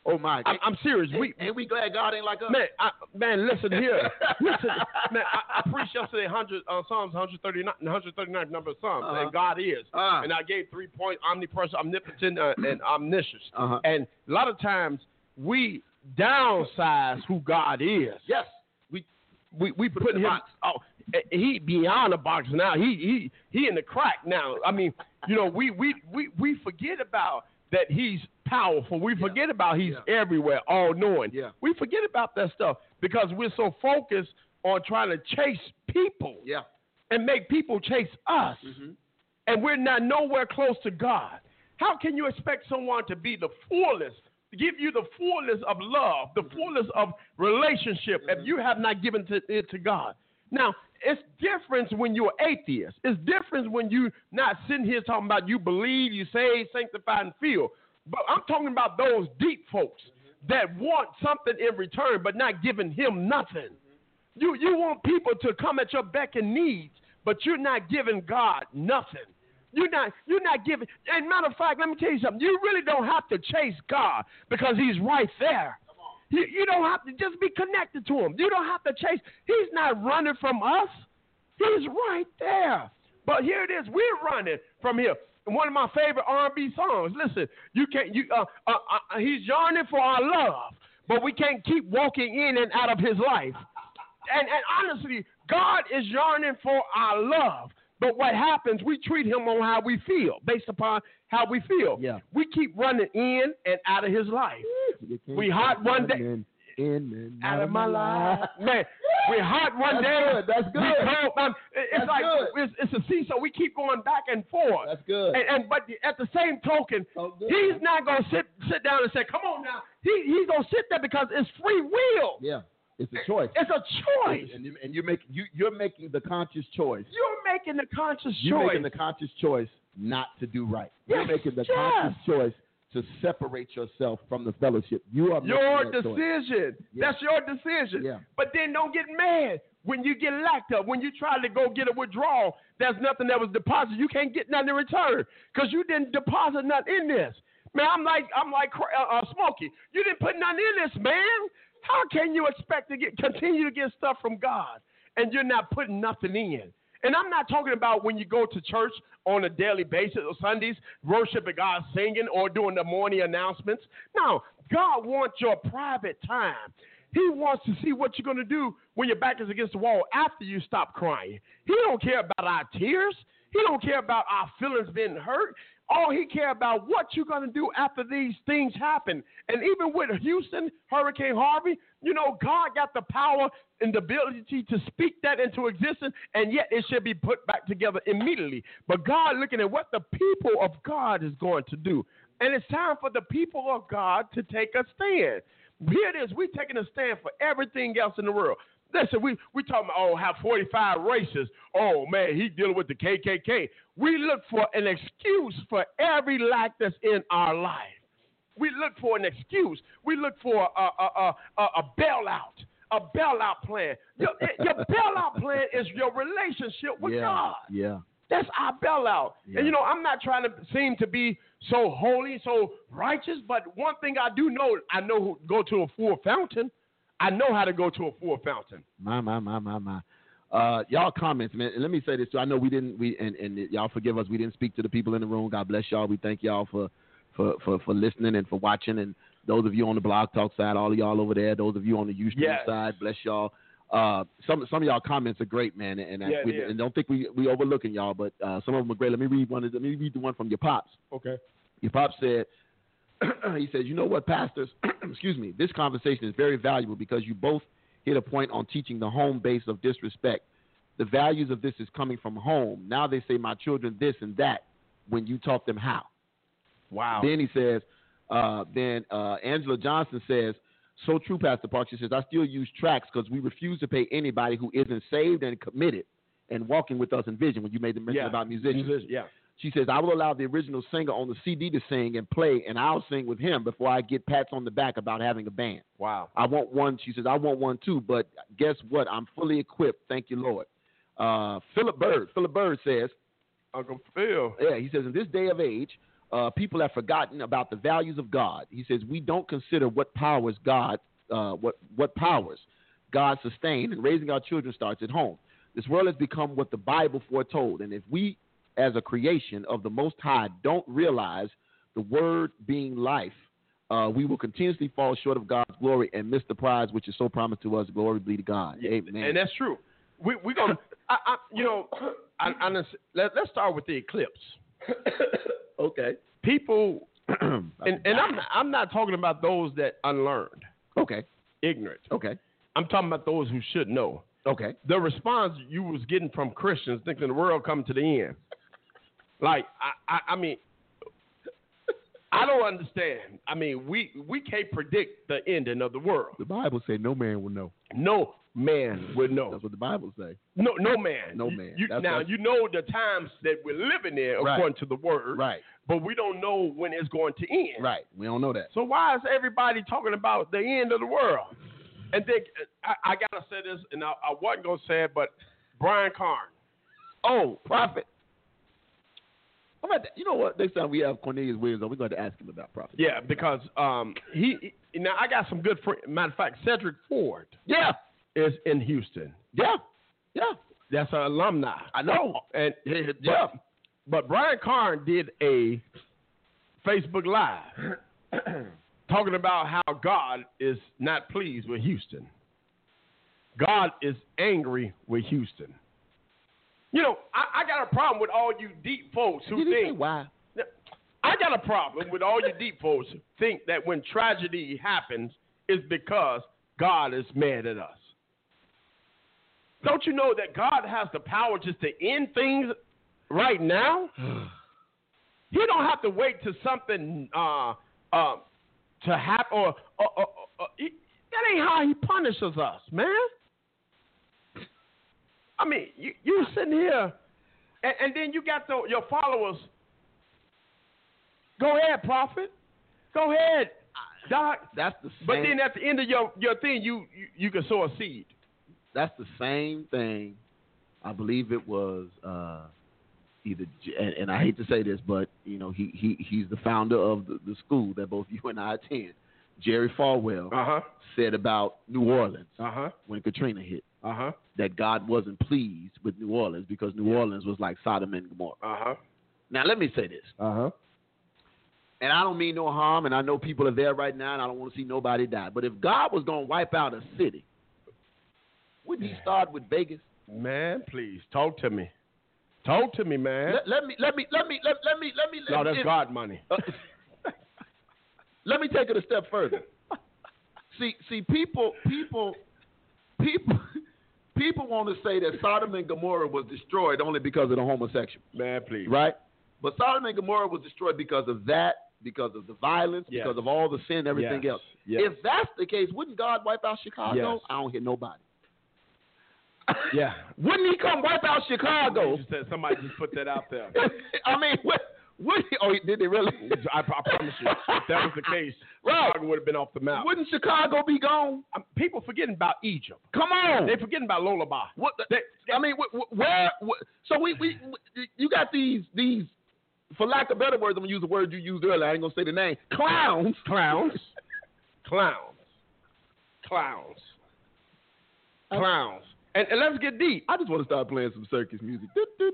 Oh my! I'm, I'm serious. Ain't, We ain't we glad God ain't like us? man, I, man, listen here. Listen, man. I, I preached yesterday hundred uh, Psalms one thirty-nine, one thirty-ninth number of Psalms, Uh-huh. and God is, Uh. and I gave three points: omnipresent, omnipotent, uh, and omniscient. Uh-huh. And a lot of times we downsize who God is. Yes, we We we Put put him in the him. box. Oh, he beyond the box now. He he he in the crack now. I mean, you know, we we we, we forget about that he's powerful. We Yeah. forget about he's Yeah. everywhere, all knowing. Yeah. We forget about that stuff because we're so focused on trying to chase people yeah. and make people chase us, Mm-hmm. and we're not nowhere close to God. How can you expect someone to be the fullest, to give you the fullness of love, the Mm-hmm. fullness of relationship, if you have not given to, it to God? Now, it's different when you're atheist. It's different when you're not sitting here talking about you believe, you say, sanctified, and feel. But I'm talking about those deep folks that want something in return but not giving him nothing. You you want people to come at your beck and needs, but you're not giving God nothing. You're not you're not giving. And matter of fact, let me tell you something. You really don't have to chase God because he's right there. You, you don't have to just be connected to him. You don't have to chase. He's not running from us. He's right there. But here it is. We're running from him. And one of my favorite R and B songs. Listen, you can't. You uh, uh, uh, he's yearning for our love, but we can't keep walking in and out of his life. And, and honestly, God is yearning for our love. But what happens, we treat him on how we feel, based upon how we feel. Yeah. We keep running in and out of his life. We hot one day. In, in, Out of my life. Man, we're hot one That's day. good. That's good. We cold, um, it- it's That's like good. it's, it's a seesaw. We keep going back and forth. That's good. And, and but at the same token, So good. he's not gonna sit sit down and say, "Come on now." He he's gonna sit there because it's free will. Yeah, it's a choice. It's a choice. And, you, and you're making you you're making the conscious choice. You're making the conscious You're choice. making the conscious choice not to do right. You're Yes, making the yes. conscious choice to separate yourself from the fellowship. You are making your that choice. decision. Yeah. That's your decision. Yeah. But then don't get mad when you get lacked up. When you try to go get a withdrawal, there's nothing that was deposited. You can't get nothing in return because you didn't deposit nothing in this. Man, I'm like I'm like uh, uh, Smokey. You didn't put nothing in this, man. How can you expect to get continue to get stuff from God and you're not putting nothing in? And I'm not talking about when you go to church on a daily basis or Sundays, worshiping God, singing, or doing the morning announcements. No, God wants your private time. He wants to see what you're going to do when your back is against the wall after you stop crying. He don't care about our tears. He don't care about our feelings being hurt. All he cares about what you're going to do after these things happen. And even with Houston, Hurricane Harvey, you know, God got the power and the ability to speak that into existence, and yet it should be put back together immediately. But God looking at what the people of God is going to do. And it's time for the people of God to take a stand. Here it is. We're taking a stand for everything else in the world. Listen, we we talking about, oh, have forty-five races. Oh, man, he dealing with the K K K. We look for an excuse for every lack that's in our life. We look for an excuse. We look for a, a, a, a, a bailout, a bailout plan. Your, your bailout plan is your relationship with yeah, God. yeah. That's our bailout. Yeah. And, you know, I'm not trying to seem to be so holy, so righteous, but one thing I do know, I know who go to a full fountain. I know how to go to a full fountain. My, my, my, my, my. Uh, y'all comments, man. And let me say this too. I know we didn't, we and, and y'all forgive us. We didn't speak to the people in the room. God bless y'all. We thank y'all for, for, for, for listening and for watching. And those of you on the Blog Talk side, all of y'all over there, those of you on the Ustream Yes. side, bless y'all. Uh, some some of y'all comments are great, man. And, and, Yeah, we, yeah. and don't think we we overlooking y'all, but uh, some of them are great. Let me read one. Of, let me read the one from your pops. Okay. Your pops said, he said, you know what, pastors, excuse me, this conversation is very valuable because you both hit a point on teaching the home base of disrespect. The values of this is coming from home. Now they say my children this and that when you taught them how. Wow. Then he says, uh, then uh, Angela Johnson says, so true, Pastor Parks. She says, I still use tracks because we refuse to pay anybody who isn't saved and committed and walking with us in vision when you made the mention Yeah. about musicians. Music- Yeah. She says, I will allow the original singer on the C D to sing and play, and I'll sing with him before I get pats on the back about having a band. Wow. I want one. She says, I want one too, but guess what? I'm fully equipped. Thank you, Lord. Uh, Philip Bird. Philip Bird says, Uncle Phil. yeah, he says, in this day of age uh, people have forgotten about the values of God. He says we don't consider what powers God, uh, what what powers God sustained, and raising our children starts at home. This world has become what the Bible foretold, and if we, as a creation of the Most High, don't realize the Word being life, uh, we will continuously fall short of God's glory and miss the prize which is so promised to us. Glory be to God. Yeah, Amen. and that's true. We we gonna, I, I, you know, I, I, let, let's start with the eclipse. Okay. People, and, and I'm I'm not talking about those that unlearned, Okay. ignorant. Okay. I'm talking about those who should know. Okay. The response you was getting from Christians thinking the world coming to the end. Like, I, I, I mean, I don't understand. I mean, we, we can't predict the ending of the world. The Bible says no man will know. No man would know. That's what the Bible says. No, no man. No You- man. You, That's- now that's- you know the times that we're living in Right. according to the word, Right. but we don't know when it's going to end. Right. We don't know that. So why is everybody talking about the end of the world? And then I, I gotta say this, and I, I wasn't gonna say it, but Brian Carn. Oh, prophet. I'm at the, you know what? Next time we have Cornelius Williams on, we're going to ask him about prophet. Yeah, because um, he, he now I got some good friends. Matter of fact, Cedric Ford Yeah. is in Houston. Yeah. Yeah. That's an alumni. I know. And Yeah. but, but Brian Carn did a Facebook Live talking about how God is not pleased with Houston. God is angry with Houston. You know, I, I got a problem with all you deep folks who Did he say think. why? I got a problem with all you deep folks who think that when tragedy happens, it's because God is mad at us. Don't you know that God has the power just to end things right now? He don't have to wait till something uh, uh, to happen, or, or, or, or he, that ain't how he punishes us, man. I mean, you you sitting here, and, and then you got the, your followers. Go ahead, prophet. Go ahead, doc. That's the same. But then at the end of your, your thing, you, you you can sow a seed. That's the same thing. I believe it was uh, either, J- and, and I hate to say this, but you know, he he he's the founder of the, the school that both you and I attend. Jerry Falwell Uh huh. said about New Orleans Uh huh. when Katrina hit Uh huh. that God wasn't pleased with New Orleans because New Yeah. Orleans was like Sodom and Gomorrah. Uh huh. Now let me say this, Uh huh. and I don't mean no harm, and I know people are there right now, and I don't want to see nobody die. But if God was going to wipe out a city, wouldn't He start with Vegas? Man, please talk to me. Talk to me, man. Let, let me let me let me let, let me let me let No, me, that's God money. Uh, let me take it a step further. See, see, people, people, people, people want to say that Sodom and Gomorrah was destroyed only because of the homosexual, Man, please. right? But Sodom and Gomorrah was destroyed because of that, because of the violence, Yes. because of all the sin, everything Yes. else. Yes. If that's the case, wouldn't God wipe out Chicago? Yes. I don't hear nobody. Yeah. Wouldn't He come wipe out Chicago? You said somebody just put that out there. I mean, what? Would he, oh, did they really? I, I promise you, if that was the case, Right. Chicago would have been off the map. Wouldn't Chicago be gone? Um, people forgetting about Egypt. Come on. They forgetting about Lullaby. What? The, I mean, wh- wh- where? Wh- so we, we, we, you got these, these, for lack of better words, I'm gonna use the word you used earlier. I ain't gonna say the name. Clowns, Clowns. Clowns. Clowns. Clowns. And, and let's get deep. I just want to start playing some circus music.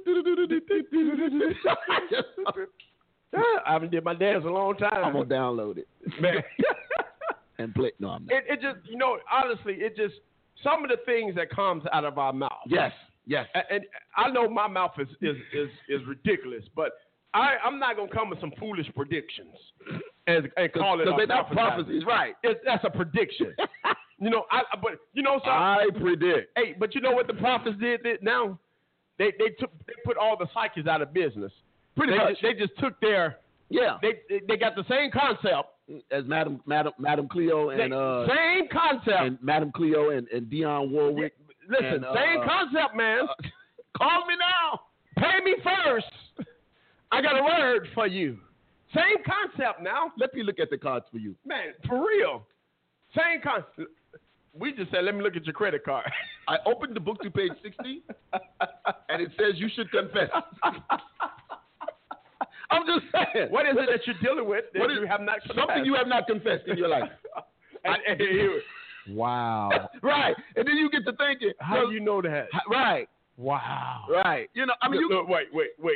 Yeah, I haven't did my dance in a long time. I'm gonna download it Man. and play. No, I'm not. It, it just, you know, honestly, it just, some of the things that comes out of our mouth. Yes, yes. And, and I know my mouth is, is, is, is ridiculous, but I, I'm not going to come with some foolish predictions and, and call it Because a they're not prophecy. prophecies, right? It's, that's a prediction. You know, I, but you know something? I predict. Hey, but you know what the prophets did th- now? They they took they put all the psychics out of business. Pretty they, much. Just, they just took their Yeah. they they, they got the same concept. As Madam Madam Madam Cleo and They- uh same concept. and Madam Cleo and, and Dionne Warwick. Listen, and, uh, same concept, man. Uh, call me now. Pay me first. I got a word for you. Same concept now. Let me look at the cards for you. Man, for real. Same concept. We just said, let me look at your credit card. I opened the book to page sixty, and it says you should confess. I'm just saying. What is it that you're dealing with that What is, you have not confessed? something you have not confessed in your life. and, and, and, Wow. Right. And then you get to thinking. how do you know that? Right. Wow. Right. You know, I mean, look, you. look, wait, wait, wait.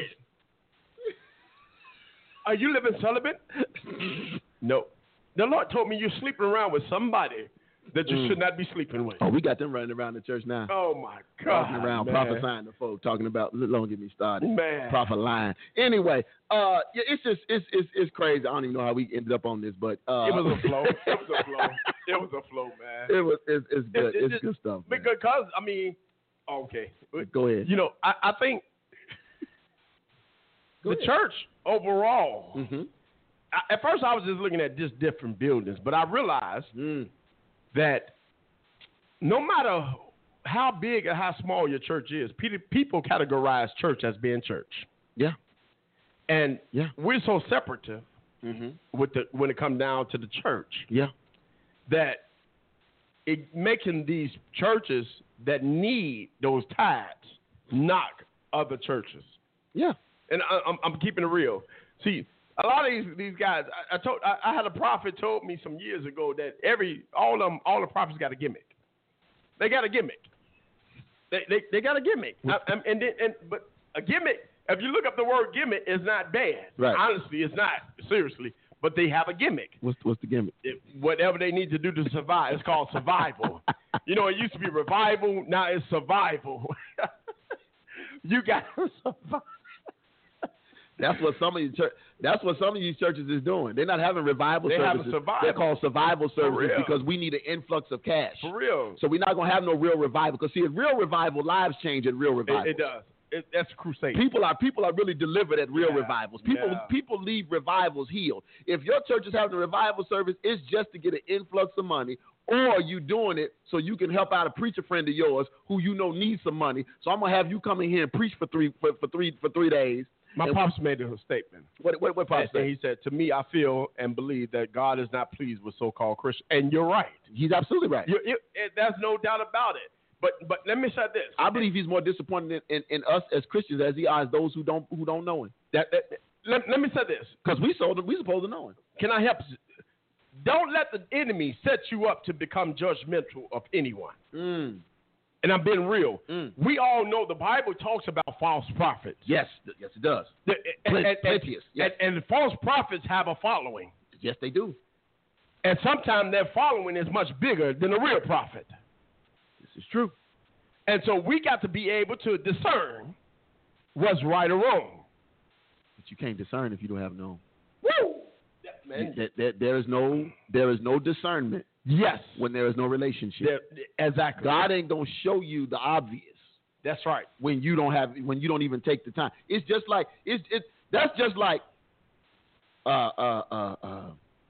Are you living celibate? No. The Lord told me you're sleeping around with somebody that you mm. should not be sleeping with. Oh, we got them running around the church now. Oh, my God. Walking around man. prophesying to folks, talking about, don't get me started. Man. Prophet lying. Anyway, uh, yeah, it's just, it's, it's it's crazy. I don't even know how we ended up on this, but. Uh, it was a flow. It was a flow. It was a flow, man. It was, it's, it's good. It, it, it's it, good stuff. Man. Because, I mean, okay. Go ahead. You know, I, I think Go the ahead. church overall, mm-hmm. I, at first I was just looking at just different buildings, but I realized mm. that no matter how big or how small your church is, people categorize church as being church. Yeah. And yeah. we're so separative mm-hmm. with the when it comes down to the church. Yeah. That it making these churches that need those tithes knock other churches. Yeah. And I, I'm, I'm keeping it real. See, a lot of these these guys, I, I told I, I had a prophet told me some years ago that every all of them all the prophets got a gimmick. They got a gimmick. They they, they got a gimmick. I, I, and then and but a gimmick. If you look up the word gimmick, is not bad. Right. Honestly, it's not. Seriously, but they have a gimmick. What's what's the gimmick? It, whatever they need to do to survive, it's called survival. You know, it used to be revival. Now it's survival. You got to survive. That's what some of you church. That's what some of these churches is doing. They're not having revival they services. Have a survival. They're called survival services because we need an influx of cash. For real. So we're not gonna have no real revival. Because see, at real revival, lives change at real revival. It, it does. It, that's a crusade. People are people are really delivered at real yeah. revivals. People yeah. people leave revivals healed. If your church is having a revival service, it's just to get an influx of money, or you doing it so you can help out a preacher friend of yours who you know needs some money. So I'm gonna have you come in here and preach for three for, for three for three days. My and pops made a statement. What what what pops said? He said, "To me, I feel and believe that God is not pleased with so-called Christians." And you're right. He's absolutely right. You, you, there's no doubt about it. But but let me say this. I believe he's more disappointed in, in, in us as Christians as he is those who don't who don't know him. That, that, let, let me say this. Because we sold we supposed to know him. Can I help you? Don't let the enemy set you up to become judgmental of anyone. Mm. And I'm being real. Mm. We all know the Bible talks about false prophets. Yes, yes, it does. The, and, Plen- and, plenteous, yes. and, and false prophets have a following. Yes, they do. And sometimes their following is much bigger than the real prophet. This is true. And so we got to be able to discern what's right or wrong. But you can't discern if you don't have no. Woo! Man. There, there, there is no there is no discernment. Yes. When there is no relationship. There, exactly. God ain't gonna show you the obvious. That's right. When you don't have when you don't even take the time. It's just like it's it that's just like uh uh uh uh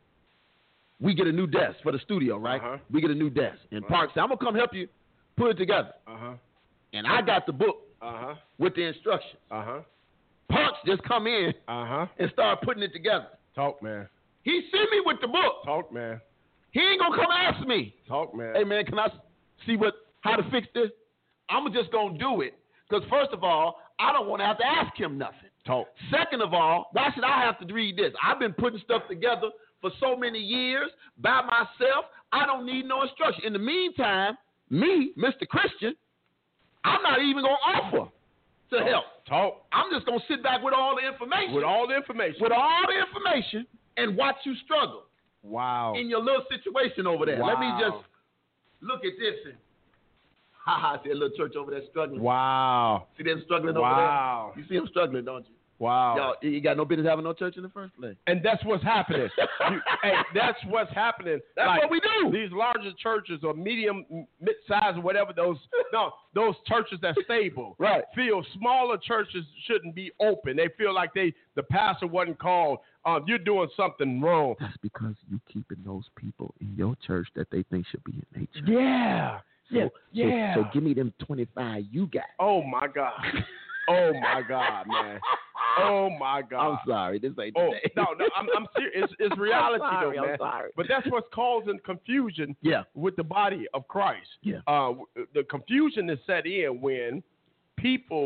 we get a new desk for the studio, right? Uh-huh. We get a new desk. And Uh-huh. Park said, I'm gonna come help you put it together. Uh-huh. And I got the book Uh-huh. with the instructions. Uh-huh. Parks just come in Uh-huh. and start putting it together. Talk, man. He sent me with the book. Talk, man. He ain't gonna come ask me. Talk, man. Hey man, can I see what how to fix this? I'm just gonna do it. Because first of all, I don't want to have to ask him nothing. Talk. Second of all, why should I have to read this? I've been putting stuff together for so many years by myself. I don't need no instruction. In the meantime, me, Mister Christian, I'm not even gonna offer to Talk. help. Talk. I'm just gonna sit back with all the information. With all the information. With all the information and watch you struggle. Wow. In your little situation over there. Wow. Let me just look at this and ha ha, see a little church over there struggling. Wow. See them struggling Wow. over there? You see them struggling, don't you? Wow. Y'all, you got no business having no church in the first place. And that's what's happening. you, hey, that's what's happening. That's like, what we do. These larger churches or medium, mid-size, or whatever those, no, those churches that's stable. Right. Feel smaller churches shouldn't be open. They feel like they, the pastor wasn't called. Um, you're doing something wrong. That's because you keeping those people in your church that they think should be in their church. Yeah. So, yeah. So, yeah. so give me them twenty-five you got. Oh my God. Oh my God, man. Oh my God. I'm sorry, this ain't Oh today. no, no, I'm, I'm serious. It's, it's reality, I'm sorry, though, man. I'm sorry. But that's what's causing confusion. Yeah. With the body of Christ. Yeah. Uh, the confusion is set in when people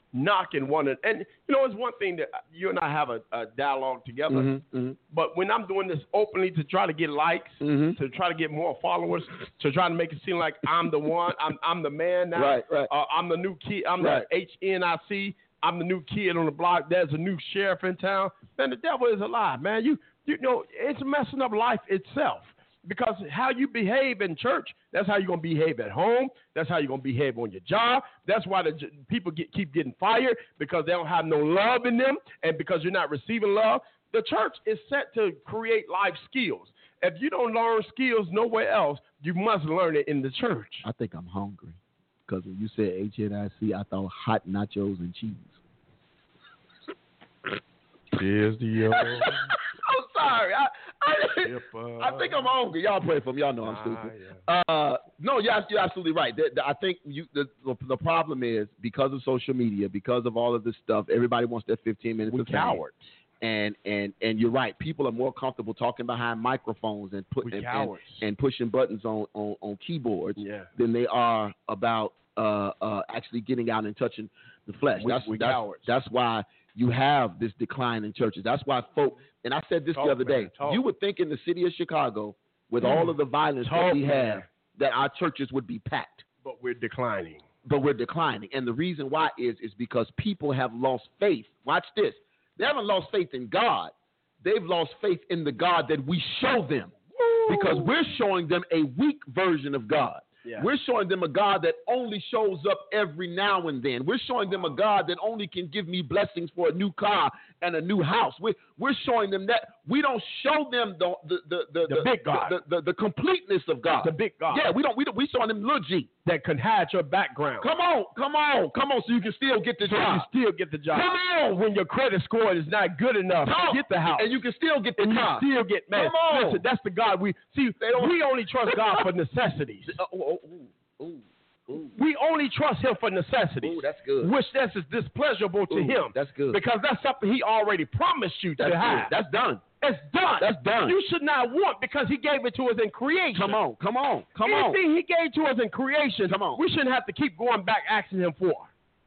knocking one another. And, you know, it's one thing that you and I have a, a dialogue together. Mm-hmm, mm-hmm. But when I'm doing this openly to try to get likes, Mm-hmm. to try to get more followers, to try to make it seem like I'm the one, I'm I'm the man now. Right, right. Uh, I'm the new kid. I'm Right. the H N I C. I'm the new kid on the block. There's a new sheriff in town. Man, the devil is alive, man. You you know, it's messing up life itself. Because how you behave in church, that's how you're going to behave at home. That's how you're going to behave on your job. That's why the j- people get, keep getting fired, because they don't have no love in them, and because you're not receiving love. The church is set to create life skills. If you don't learn skills nowhere else, you must learn it in the church. I think I'm hungry because when you said H N I C, I thought hot nachos and cheese. Here's the uh, I'm sorry. I, I, Yep, uh, I think I'm hungry. Y'all pray for me. Y'all know I'm stupid. Ah, Uh, no, you're, you're absolutely right. The- the- I think you, the, the the problem is because of social media, because of all of this stuff, everybody wants their fifteen minutes we of fame. cowards. And and and you're right. People are more comfortable talking behind microphones and put We and, and, cowards. and pushing buttons on, on, on keyboards Yeah. than they are about uh, uh, actually getting out and touching the flesh. We- that's we that's, cowards. that's why you have this decline in churches. That's why folk. And I said this Talk, the other man, day. talk. You would think in the city of Chicago, with Mm. all of the violence Talk, that we man. have, that our churches would be packed. But we're declining. But we're declining. And the reason why is is because people have lost faith. Watch this. They haven't lost faith in God. They've lost faith in the God that we show them. Because we're showing them a weak version of God. Yeah. We're showing them a God that only shows up every now and then. We're showing them a God that only can give me blessings for a new car and a new house. We're, we're showing them that. We don't show them the the the, the, The big God. the, the, the completeness of God. The big God. Yeah, we don't. We don't, we showing them little G. That can hide your background. Come on, come on, come on, so you can still get the So job. you still get the job. Come on. When your credit score is not good enough Talk. to get the house. and you can still get the and you car. still get man. Come on. Listen, that's the God we see. They don't- We only trust God for necessities. Uh, oh, oh, ooh, ooh, ooh. We only trust Him for necessities. Ooh, that's good. Which that's is displeasurable to Ooh, Him. that's good. Because that's something He already promised you That's to good. have. That's done. It's done. That's done. You should not want because He gave it to us in creation. Come on, come on, come on. Anything He gave to us in creation, Come on. we shouldn't have to keep going back asking Him for.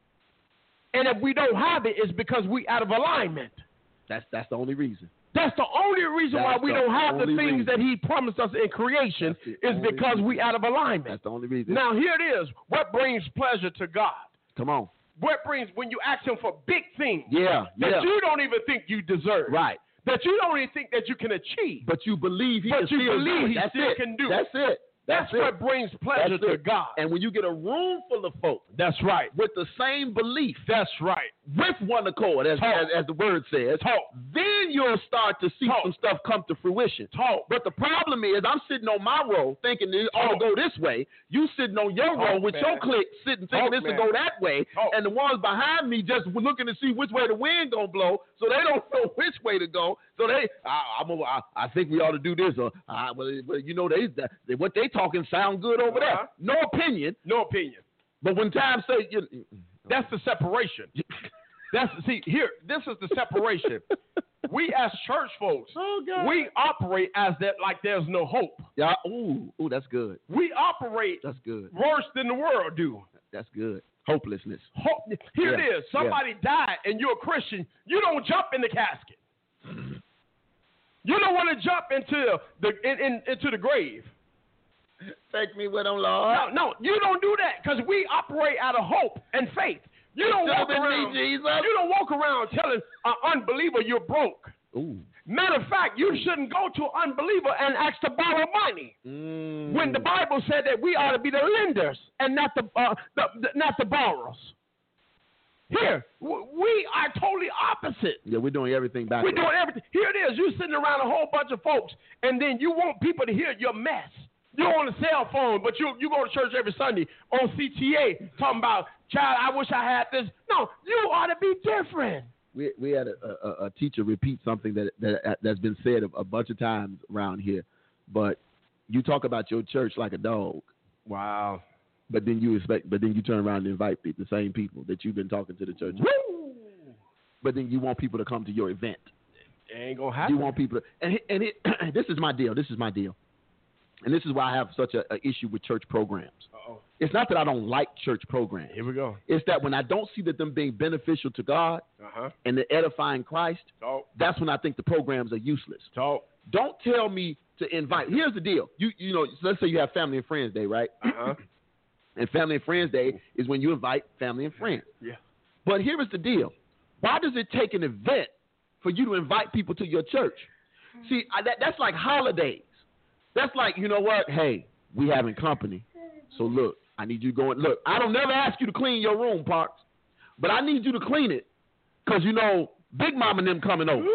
And if we don't have it, it's because we out of alignment. That's that's the only reason. That's the only reason That's why we the don't have the only things reason. that He promised us in creation That's the is only because reason. we out of alignment. That's the only reason. Now here it is. What brings pleasure to God? Come on. What brings when you ask Him for big things Yeah, that yeah. you don't even think you deserve, Right. that you don't even think that you can achieve. But you believe he But can you still believe do it. he That's still it. can do it. That's it. That's, That's it. what brings pleasure That's to it. God. And when you get a room full of folk That's right. with the same belief, That's right. with one accord, as, Talk. as, as the word says, Talk. then you'll start to see Talk. some stuff come to fruition. Talk. But the problem is, I'm sitting on my row thinking it ought to Talk. go this way. You sitting on your Talk, row with man. your clique sitting thinking Talk, this will man. go that way. Talk. And the ones behind me just looking to see which way the wind going to blow, so they don't know which way to go. So they, I, I'm, a, I, I think we ought to do this. Or, I, well, but you know, they, they what they talking sound good over Uh-huh. there. No opinion. No opinion. But when time say, you, That's the separation. That's see here. This is the separation. We as church folks, Oh, God. we operate as that like there's no hope. yeah, ooh, ooh, that's good. We operate That's good. worse than the world do. That's good. Hopelessness. Ho- Here Yeah, it is. Somebody died and you're a Christian. You don't jump in the casket. You don't want to jump into the in, in, into the grave. Take me with them, Lord. No, no, you don't do that because we operate out of hope and faith. You don't walk Still in me, around. Jesus. You don't walk around telling an unbeliever you're broke. Ooh. Matter of fact, you shouldn't go to an unbeliever and ask to borrow money. Mm. When the Bible said that we ought to be the lenders and not the, uh, the, the not the borrowers. Here, w- we are totally opposite. Yeah, we're doing everything back. We're doing everything. Here it is. You sitting around a whole bunch of folks, and then you want people to hear your mess. You're on a cell phone, but you you go to church every Sunday on C T A talking about, child, I wish I had this. No, you ought to be different. We we had a, a, a teacher repeat something that, that that's been said a, a bunch of times around here, but you talk about your church like a dog. Wow. But then you expect, but then you turn around and invite the same people that you've been talking to the church. Woo! But then you want people to come to your event. It ain't gonna happen. You want people to, and it- and it, this is my deal. This is my deal. and this is why I have such a, a issue with church programs. Uh-oh. It's not that I don't like church programs. Here we go. It's that when I don't see that them being beneficial to God Uh-huh. and they're edifying Christ, Talk. that's when I think the programs are useless. Talk. Don't tell me to invite. Here's the deal. You you know, so let's say you have Family and Friends Day, right? Uh-huh. And Family and Friends Day is when you invite family and friends. Yeah. But here is the deal. Why does it take an event for you to invite people to your church? See, I, that, that's like holidays. That's like, you know what? Hey, we having company. So look, I need you going. Look, I don't never ask you to clean your room, Parks, but I need you to clean it because, you know, Big Mama and them coming over.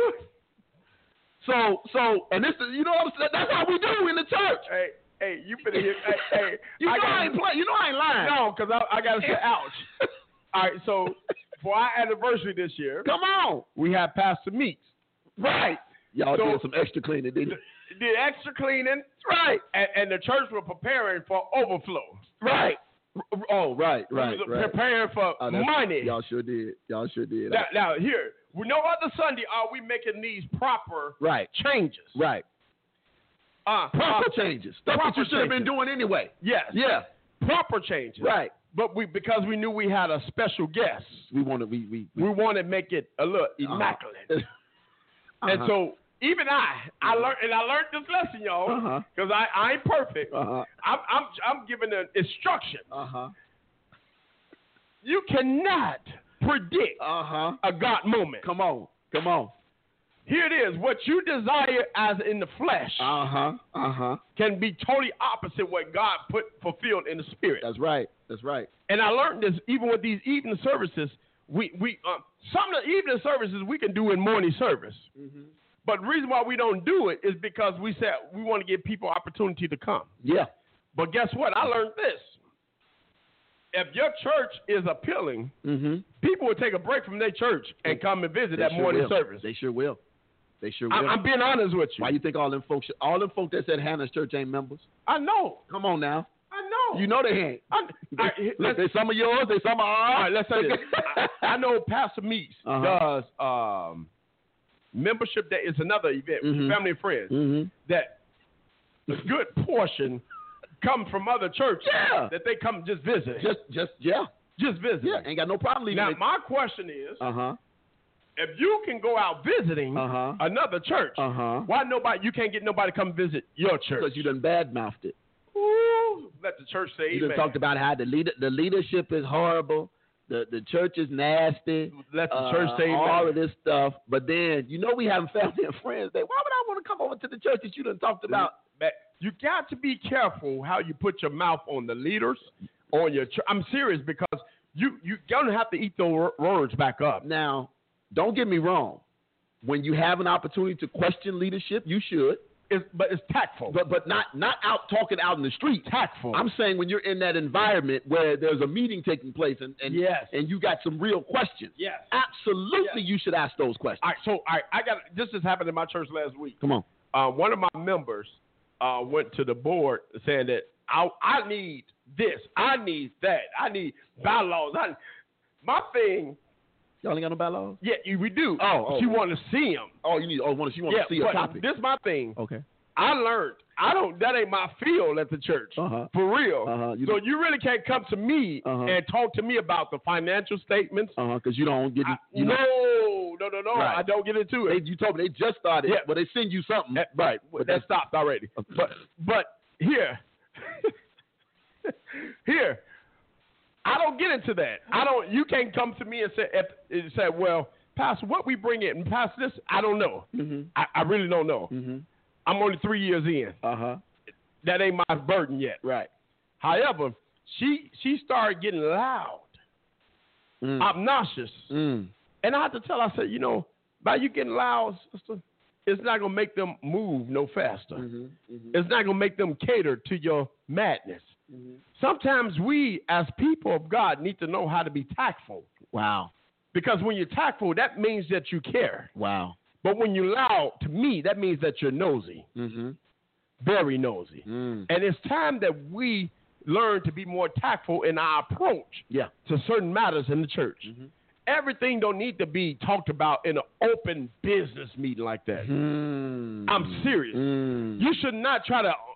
So, so, and this is, you know what I'm saying? That's how we do in the church. Hey, hey, you finna hear, hey, hey. You know I, gotta, I ain't play, you know I ain't lying. No, because I, I got to say, ouch. All right, so for our anniversary this year, Come on. we had Pastor Meeks. Right. Y'all So- did some extra cleaning, didn't you? Did extra cleaning, Right. and, and the church were preparing for overflow. Right. Oh, right, right, We was right. preparing for Oh, that's- money. Y'all sure did. Y'all sure did. Now, now, here, we no other Sunday are we making these proper Right. changes. Right. Uh, Proper uh, changes. Stuff that proper you should have been changes. doing anyway. Yes. Yeah. Proper changes. Right. But we because we knew we had a special guest, We want to. We we. we we wanted to make it a little uh-huh. immaculate. Uh-huh. And so even I, I learned and I learned this lesson, y'all, Uh-huh. because I, I ain't perfect. Uh-huh. I'm I'm I'm giving an instruction. Uh huh. You cannot predict Uh huh. a God moment. Come on. Come on. Here it is. What you desire as in the flesh Uh huh. Uh huh. can be totally opposite what God put fulfilled in the spirit. That's right. That's right. And I learned this even with these evening services. We we um, some of the evening services we can do in morning service. Mm-hmm. But the reason why we don't do it is because we said we want to give people opportunity to come. Yeah. But guess what? I learned this. If your church is appealing, Mm-hmm. people will take a break from their church and come and visit that sure morning will. service. They sure will. They sure will. I, I'm being honest with you. Why you think all them folks, all them folks that said Hannah's church ain't members? I know. Come on now. I know. You know they ain't. I, I, Look, let's, they some of yours, they some of ours. all right, let's say this. I, I know Pastor Meeks Uh-huh. does um, membership. That is another event, Mhm. family and friends. Mm-hmm. That a good portion come from other churches. Yeah. That they come just visit. Just, just, yeah, just visit. yeah. Ain't got no problem leaving. Now it. my question is, Uh huh. if you can go out visiting Uh-huh. another church, Uh huh. why nobody? You can't get nobody to come visit your church. Because you done badmouthed it. Ooh, let the church say You done amen. talked about how the leader, the leadership is horrible. The the church is nasty. Let the uh, church say amen. all of this stuff. But then you know we having family and friends day. Why would I want to come over to the church that you done talked about? But you got to be careful how you put your mouth on the leaders, on your church. I'm serious because you you gonna have to eat those words back up. Now, don't get me wrong. When you have an opportunity to question leadership, you should. It's, but it's tactful. But but not not out talking out in the street. Tactful. I'm saying when you're in that environment where there's a meeting taking place and and, Yes. and you got some real questions. Yes. Absolutely, Yes. you should ask those questions. All right, so all right, I got this just happened in my church last week. Come on. Uh, one of my members uh, went to the board saying that I I need this, I need that, I need bylaws. I, my thing, Y'all ain't got no bylaws? yeah, you- we do. Oh, oh. She wanted to see them. Oh, you need. Oh, want you want Yeah, to see a but copy? this my thing. Okay. I learned I don't. That ain't my field at the church. Uh-huh. For real. Uh-huh. You so don't- you really can't come to me Uh-huh. and talk to me about the financial statements. Uh huh. Because you don't get. I, You no, know, no, no, no. Right. I don't get into they, it. you told me they just started. Yeah. But they send you something. That- right. But that that's- stopped already. But but here, here, I don't get into that. I don't. You can't come to me and say if, and say, well, Pastor, what we bring in, and Pastor, this I don't know. Mm-hmm. I, I really don't know. Mm-hmm. I'm only three years in. Uh huh. That ain't my burden yet. Right. However, she she started getting loud, Mm. obnoxious, Mm. and I had to tell her, I said, you know, by you getting loud, sister, it's not gonna make them move no faster. Mm-hmm. Mm-hmm. It's not gonna make them cater to your madness. Mm-hmm. Sometimes we, as people of God, need to know how to be tactful. Wow. Because when you're tactful, that means that you care. Wow. But when you're loud, to me, that means that you're nosy, Mm-hmm. very nosy. Mm. And it's time that we learn to be more tactful in our approach Yeah. to certain matters in the church. Mm-hmm. Everything don't need to be talked about in an open business meeting like that. Mm. I'm serious. Mm. You should not try to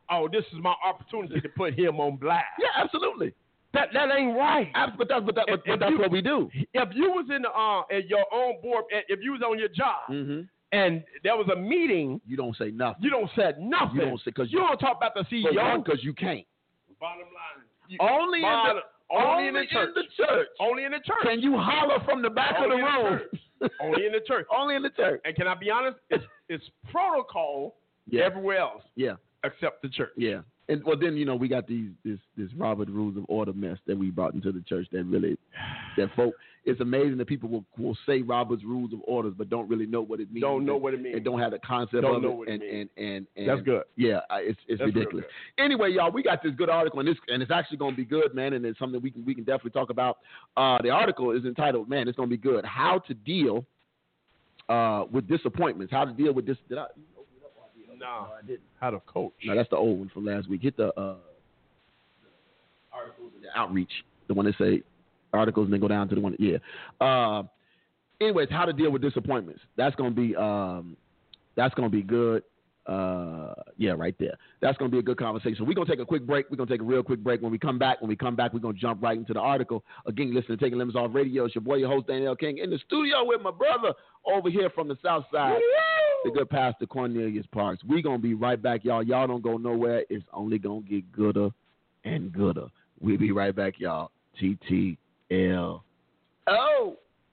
oh, this is my opportunity to put him on blast. Yeah, absolutely. That that ain't right. Abs- But that's, but that, but, If- but if that's you- what we do. If you was in the, uh, at your own board, if you was on your job Mm-hmm. and there was a meeting, You don't say nothing. you don't say nothing. You don't say because You don't talk about the C E O. because you can't. Bottom line, you, Only in bottom- the only in the church. in the church. Only in the church. Can you holler from the back Only of the in the room? church. Only in the church. Only in the church. And can I be honest? It's, it's protocol Yeah. everywhere else Yeah. except the church. Yeah. And well, then you know we got these this this Robert Rules of Order mess that we brought into the church that really that folk. It's amazing that people will will say Robert's Rules of Orders but don't really know what it means. Don't know and, what it means. and don't have the concept Don't of know it. what it and, means. and and and That's good. Yeah, I- it's it's That's real ridiculous. Anyway, y'all, we got this good article and this and it's actually going to be good, man. And it's something we can we can definitely talk about. Uh, the article is entitled, man, it's going to be good. How to deal uh, with disappointments. How to deal with this. Did I? No, I didn't. how to coach. No, that's the old one from last week. Hit the uh, articles and the outreach, the one that say articles and then go down to the one. Yeah. Uh, anyways, how to deal with disappointments. That's gonna be um, that's gonna be good. Uh, yeah, right there. That's gonna be a good conversation. We're gonna take a quick break. We're gonna take a real quick break. When we come back, when we come back, we're gonna jump right into the article. Again, listen to Taking Limits Off Radio. It's your boy, your host, Daniel King, in the studio with my brother over here from the South Side. The good Pastor Cornelius Parks. We gonna be right back, y'all. Y'all don't go nowhere. It's only gonna get gooder and gooder. We'll be right back, y'all. T T L. Oh.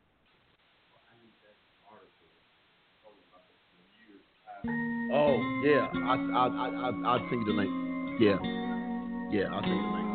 Oh yeah, I I I I I'll send you the link. Yeah, yeah, I'll send you the link.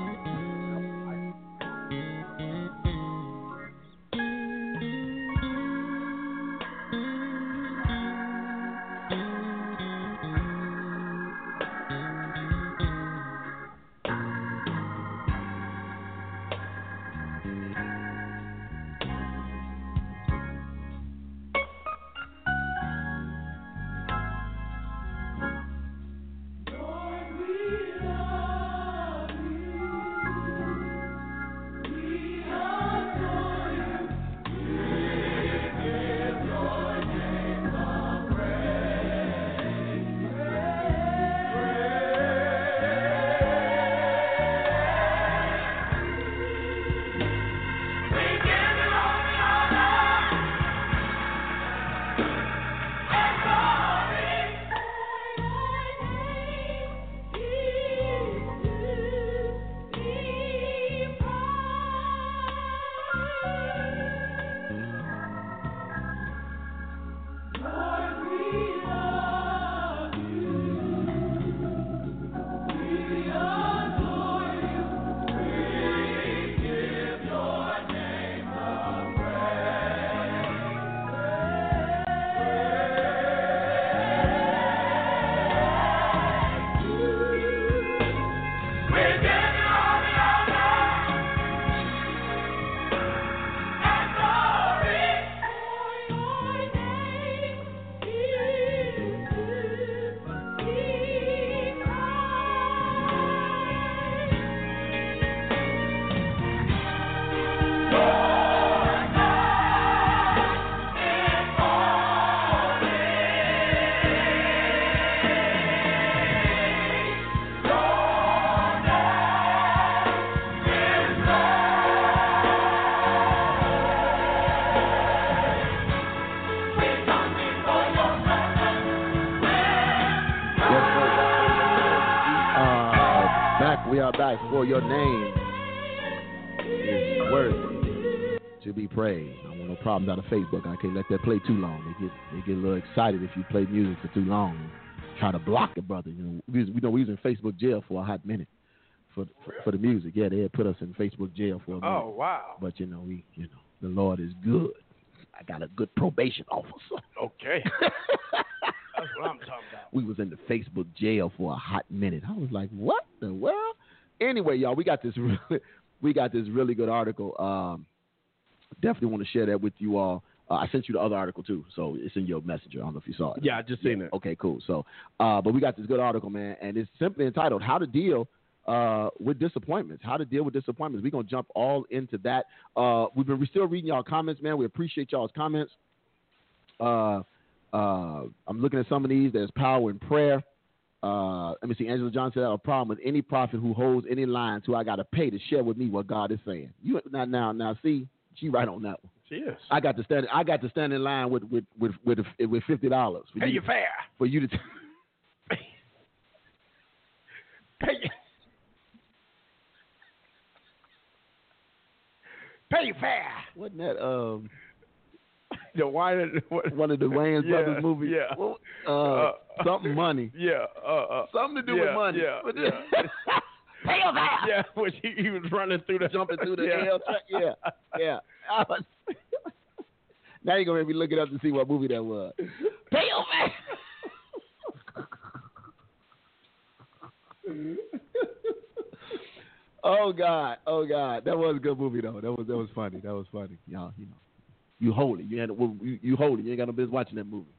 We are back for your name is worthy to be praised. I want no problems out of Facebook. I can't let that play too long. They get they get a little excited if you play music for too long. Try to block it, brother. You know, we, we know we was in Facebook jail for a hot minute for for, for the music. Yeah, they had put us in Facebook jail for a minute. Oh wow! But you know, we you know the Lord is good. I got a good probation officer. Okay. That's what I'm talking about. We was in the Facebook jail for a hot minute. I was like, what the world? Anyway, y'all, we got this really, we got this really good article. Um, definitely want to share that with you all. Uh, I sent you the other article too, so it's in your messenger. I don't know if you saw it. Yeah, I just seen yeah. it. Okay, cool. So, uh, but we got this good article, man, and it's simply entitled "How to Deal uh, with Disappointments." How to deal with disappointments. We're gonna jump all into that. Uh, we've been we're still reading y'all comments, man. We appreciate y'all's comments. Uh, uh, I'm looking at some of these. There's power in prayer. Uh, let me see. Angela Johnson said, I have a problem with any prophet who holds any lines who I got to pay to share with me what God is saying. You now, now, now, see, she right on that one. She is. I got to stand. I got to stand in line with with with with, with fifty dollars. Pay your fare. For you to. T- pay your. Pay your fare. Wasn't that um? The why did, what, one of the Wayans yeah, Brothers movies? Yeah. Well, uh, uh, something money. Yeah. Uh, uh, something to do yeah, with money. Yeah. yeah. Pay your fare. Yeah, which he, he was running through the jumping through the yeah. L track. Yeah, yeah. Now you're gonna make me look it up to see what movie that was. Pay your fare. Oh God, oh God, that was a good movie though. That was that was funny. That was funny. Y'all, you know, you holy. You had you, you holy. You ain't got no business watching that movie.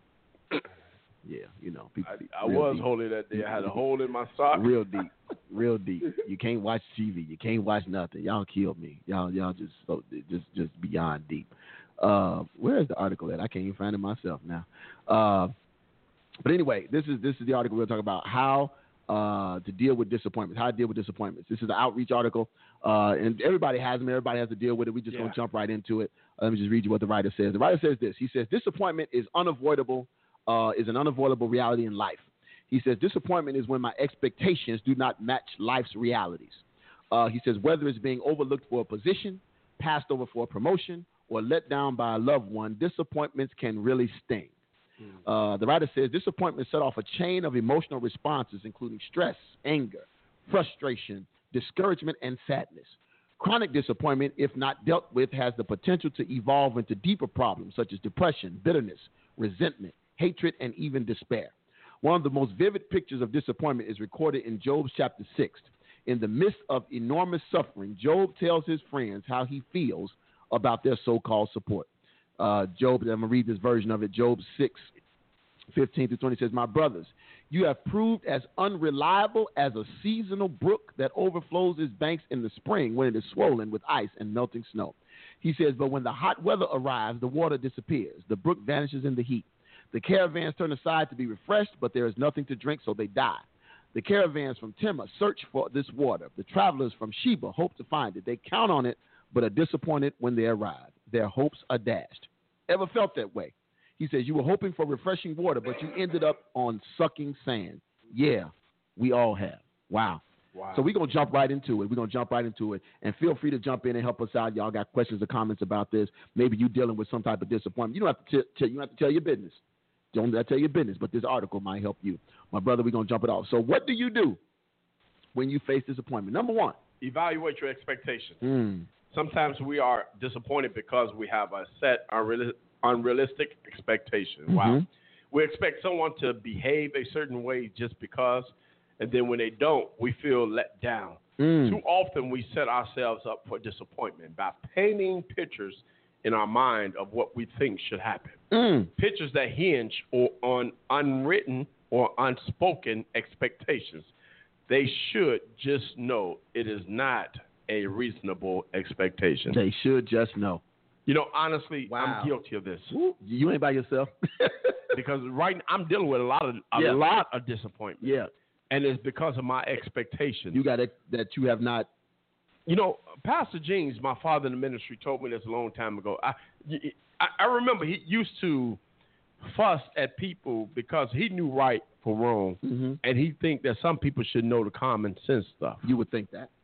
Yeah, you know. People, I, I was deep. Holy that day. I had a hole in my sock. Real deep, real deep. You can't watch T V. You can't watch nothing. Y'all killed me. Y'all, y'all just so just just beyond deep. Uh, where is the article at? I can't even find it myself now. Uh, but anyway, this is this is the article we'll talk about how uh, to deal with disappointments. How to deal with disappointments. This is an outreach article, uh, and everybody has them. Everybody has to deal with it. We just yeah. gonna jump right into it. Uh, let me just read you what the writer says. The writer says this. He says disappointment is unavoidable. Uh, is an unavoidable reality in life. He says disappointment is when my expectations do not match life's realities. Uh, he says whether it's being overlooked for a position, passed over for a promotion, or let down by a loved one, disappointments can really sting. Mm. Uh, the writer says disappointment set off a chain of emotional responses, including stress, anger, frustration, discouragement, and sadness. Chronic disappointment, if not dealt with, has the potential to evolve into deeper problems such as depression, bitterness, resentment, hatred, and even despair. One of the most vivid pictures of disappointment is recorded in Job chapter six. In the midst of enormous suffering, Job tells his friends how he feels about their so-called support. Uh, Job, I'm going to read this version of it. Job six, fifteen through twenty says, my brothers, you have proved as unreliable as a seasonal brook that overflows its banks in the spring when it is swollen with ice and melting snow. He says, but when the hot weather arrives, the water disappears. The brook vanishes in the heat. The caravans turn aside to be refreshed, but there is nothing to drink, so they die. The caravans from Timnah search for this water. The travelers from Sheba hope to find it. They count on it, but are disappointed when they arrive. Their hopes are dashed. Ever felt that way? He says, you were hoping for refreshing water, but you ended up on sucking sand. Yeah, we all have. Wow. Wow. So we're going to jump right into it. We're going to jump right into it. And feel free to jump in and help us out. Y'all got questions or comments about this. Maybe you're dealing with some type of disappointment. You don't have to, t- t- you don't have to tell your business. Don't tell your business, but this article might help you. My brother, we're going to jump it off. So what do you do when you face disappointment? Number one. Evaluate your expectations. Mm. Sometimes we are disappointed because we have a set unreal- unrealistic expectation. Mm-hmm. Wow. We expect someone to behave a certain way just because, and then when they don't, we feel let down. Mm. Too often we set ourselves up for disappointment by painting pictures in our mind of what we think should happen. Mm. Pictures that hinge or on unwritten or unspoken expectations. They should just know it is not a reasonable expectation. They should just know. You know, honestly, wow. I'm guilty of this. You ain't by yourself. Because right now, I'm dealing with a lot of a yeah. lot of disappointment. Yeah. And it's because of my expectations. You got it that you have not. You know, Pastor James, my father in the ministry, told me this a long time ago. I, I, I remember he used to fuss at people because he knew right from wrong, mm-hmm. and he think that some people should know the common sense stuff. You would think that.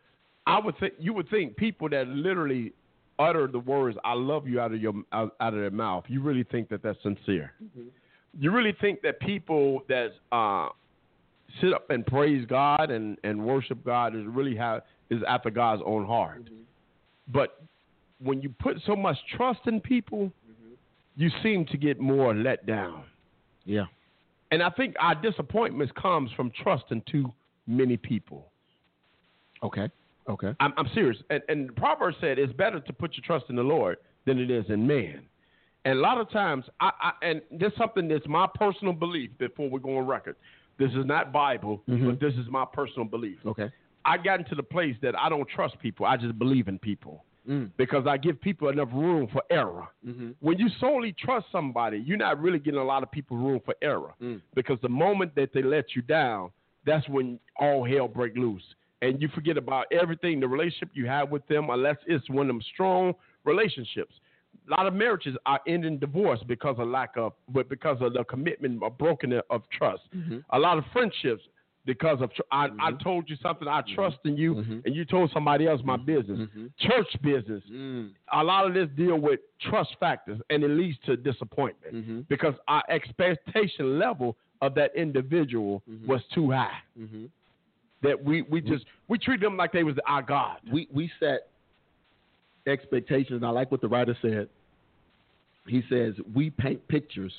I would think you would think people that literally utter the words "I love you" out of your out, out of their mouth. You really think that that's sincere? Mm-hmm. You really think that people that uh, sit up and praise God and, and worship God is really have is after God's own heart. Mm-hmm. But when you put so much trust in people, mm-hmm. you seem to get more let down. Yeah. And I think our disappointments comes from trusting too many people. Okay. Okay. I'm, I'm serious. And, and Proverbs said it's better to put your trust in the Lord than it is in man. And a lot of times, I, I and there's something that's my personal belief before we go on record. This is not Bible, mm-hmm. but this is my personal belief. Okay. I got into the place that I don't trust people. I just believe in people mm. because I give people enough room for error. Mm-hmm. When you solely trust somebody, you're not really getting a lot of people room for error mm. because the moment that they let you down, that's when all hell break loose. And you forget about everything, the relationship you have with them, unless it's one of them strong relationships. A lot of marriages are ending divorce because of lack of, but because of the commitment of brokenness of trust. Mm-hmm. A lot of friendships because of, tr- I, mm-hmm. I told you something, I mm-hmm. trust in you, mm-hmm. and you told somebody else my business. Mm-hmm. Church business. Mm. A lot of this deal with trust factors, and it leads to disappointment mm-hmm. because our expectation level of that individual mm-hmm. was too high. Mm-hmm. That we, we just, we treat them like they was our God. We, we set expectations, and I like what the writer said. He says, we paint pictures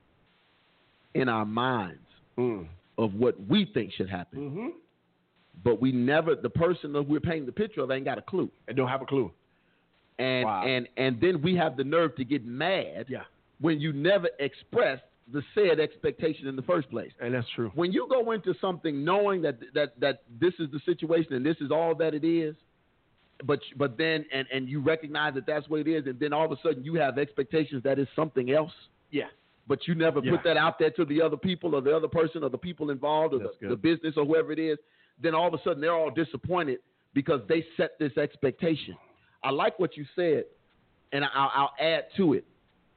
in our minds mm. of what we think should happen. Mm-hmm. But we never, the person that we're painting the picture of ain't got a clue. And don't have a clue. And wow. and and then we have the nerve to get mad yeah. when you never expressed the said expectation in the first place. And that's true. When you go into something knowing that that, that this is the situation and this is all that it is, But but then and, and you recognize that that's what it is, and then all of a sudden you have expectations that it's something else. Yeah. But you never yeah. put that out there to the other people or the other person or the people involved or the, the business or whoever it is. Then all of a sudden they're all disappointed because they set this expectation. I like what you said, and I'll, I'll add to it.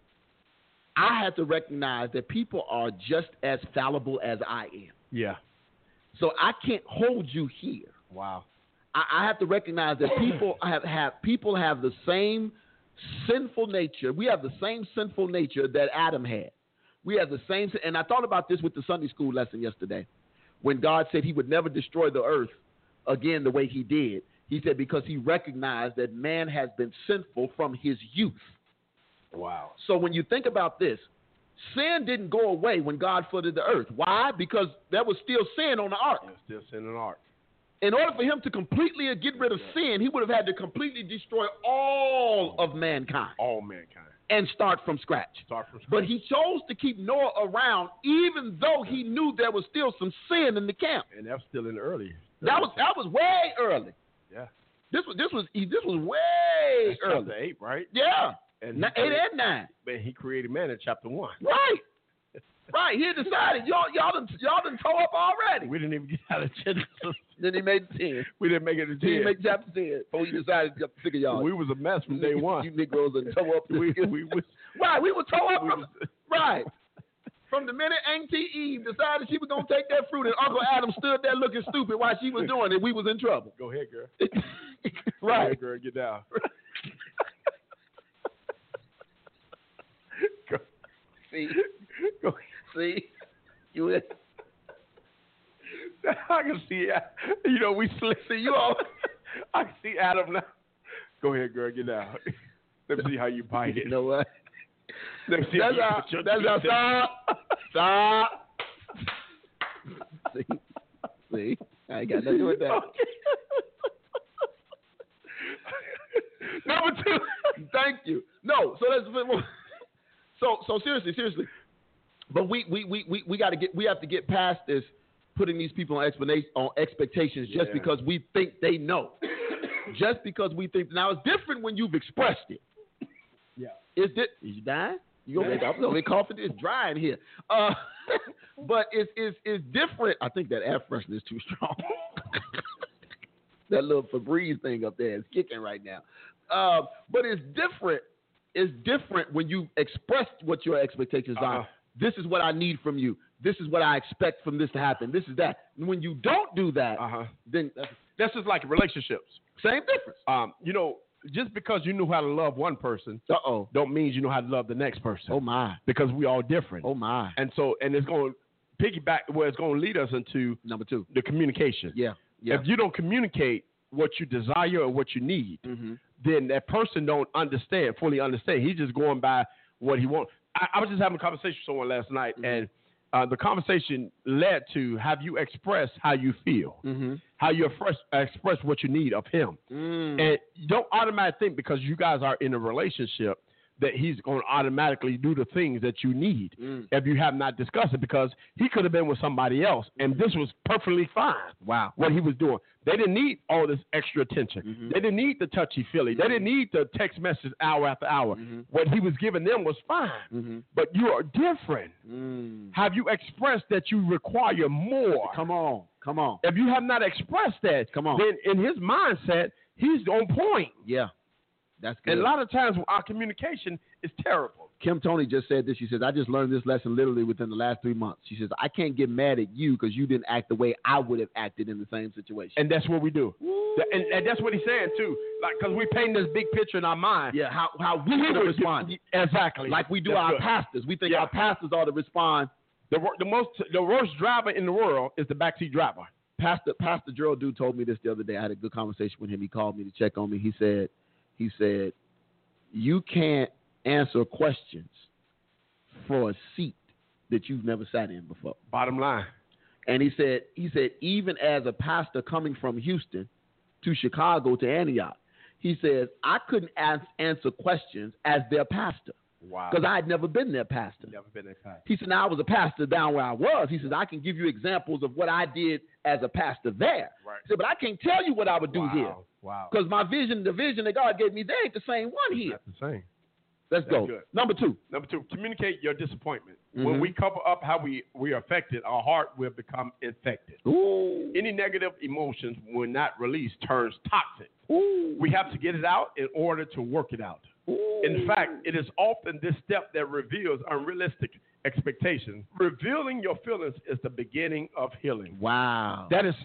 I have to recognize that people are just as fallible as I am. Yeah. So I can't hold you here. Wow. I have to recognize that people have, have people have the same sinful nature. We have the same sinful nature that Adam had. We have the same, and I thought about this with the Sunday school lesson yesterday, when God said He would never destroy the earth again the way He did. He said because He recognized that man has been sinful from his youth. Wow. So when you think about this, sin didn't go away when God flooded the earth. Why? Because there was still sin on the ark. There's still sin on the ark. In order for Him to completely get rid of sin, He would have had to completely destroy all of mankind. All mankind. And start from scratch. Start from scratch. But He chose to keep Noah around even though He knew there was still some sin in the camp. And that was still in the early. That was that was way early. Yeah. This was this was this was way That's early. Chapter eight, right? Yeah. And N- eight and nine. But He created man in chapter one. Right. Right, he decided y'all y'all done y'all done tore up already. We didn't even get out of Genesis. Then He made ten. We didn't make it to ten. He didn't make chapter ten. Before He decided to figure y'all. We was a mess from day one. You Negroes done tore up. we, we was, right, we were tore up. We From, was, right. From the minute Auntie Eve decided she was gonna take that fruit, and Uncle Adam stood there looking stupid while she was doing it, we was in trouble. Go ahead, girl. Right, Go ahead, girl, get down. Go. See, Go. See. You in? I can see, you know, we slip. See you all. I can see Adam now. Go ahead, girl, get down. Let me see how you bite it. You know what? Let me see that's how, how, that's how, stop. Stop. See? See? I ain't got nothing to do with that. Okay. Number two. Thank you. No, so that's so so seriously, seriously. But we we we we, we got to get we have to get past this putting these people on explanation on expectations just yeah. because we think they know. Just because we think now it's different when you've expressed it. Yeah. Is it is you dying? You gonna I'm gonna be coughing, it's dry in here. Uh, but it's it's it's different. I think that air freshener is too strong. That little Febreze thing up there is kicking right now. Uh, but it's different. It's different when you express what your expectations uh-huh. are. This is what I need from you. This is what I expect from this to happen. This is that. And when you don't do that, uh-huh. then that's, that's just like relationships. Same difference. Um, you know, just because you knew how to love one person, uh-oh, don't mean you know how to love the next person. Oh my! Because we all different. Oh my! And so, and it's going to piggyback where it's going to lead us into number two, the communication. Yeah. Yeah. If you don't communicate what you desire or what you need, mm-hmm. then that person don't understand, fully understand. He's just going by what he wants. I, I was just having a conversation with someone last night, mm-hmm. and uh, the conversation led to have you express how you feel, mm-hmm. how you express, express what you need of him. Mm. And you don't automatically think because you guys are in a relationship that he's going to automatically do the things that you need Mm. if you have not discussed it, because he could have been with somebody else, and this was perfectly fine. Wow. What he was doing. They didn't need all this extra attention. Mhm. They didn't need the touchy-feely. They didn't need the text message hour after hour. Mhm. What he was giving them was fine. Mhm. But you are different. Mm. Have you expressed that you require more? Come on. Come on. If you have not expressed that, Come on. then in his mindset, he's on point. Yeah. That's good. And a lot of times our communication is terrible. Kim Tony just said this. She says, I just learned this lesson literally within the last three months. She says, I can't get mad at you because you didn't act the way I would have acted in the same situation. And that's what we do. Th- And, and that's what he's saying, too. Like, because we paint this big picture in our mind. yeah, how, how we would have responded. Exactly. Like we do That's our good. pastors. We think Yeah. our pastors ought to respond. The, wor- the most, the worst driver in the world is the backseat driver. Pastor Pastor Gerald Dude told me this the other day. I had a good conversation with him. He called me to check on me. He said, he said, you can't answer questions for a seat that you've never sat in before. Bottom line. And he said, he said, even as a pastor coming from Houston to Chicago to Antioch, he says, I couldn't ask, answer questions as their pastor Wow. because I had never been their pastor. Never been a pastor. He said, now I was a pastor down where I was. He says, I can give you examples of what I did as a pastor there. Right. He said, but I can't tell you what I would do wow. here Wow. because my vision, the vision that God gave me, they ain't the same one here. That's the same. Let's That's go. good. Number two. Number two, communicate your disappointment. Mhm. When we cover up how we, we are affected, our heart will become infected. Ooh. Any negative emotions, when not released, turns toxic. Ooh. We have to get it out in order to work it out. Ooh. In fact, it is often this step that reveals unrealistic expectations. Revealing your feelings is the beginning of healing. Wow. That is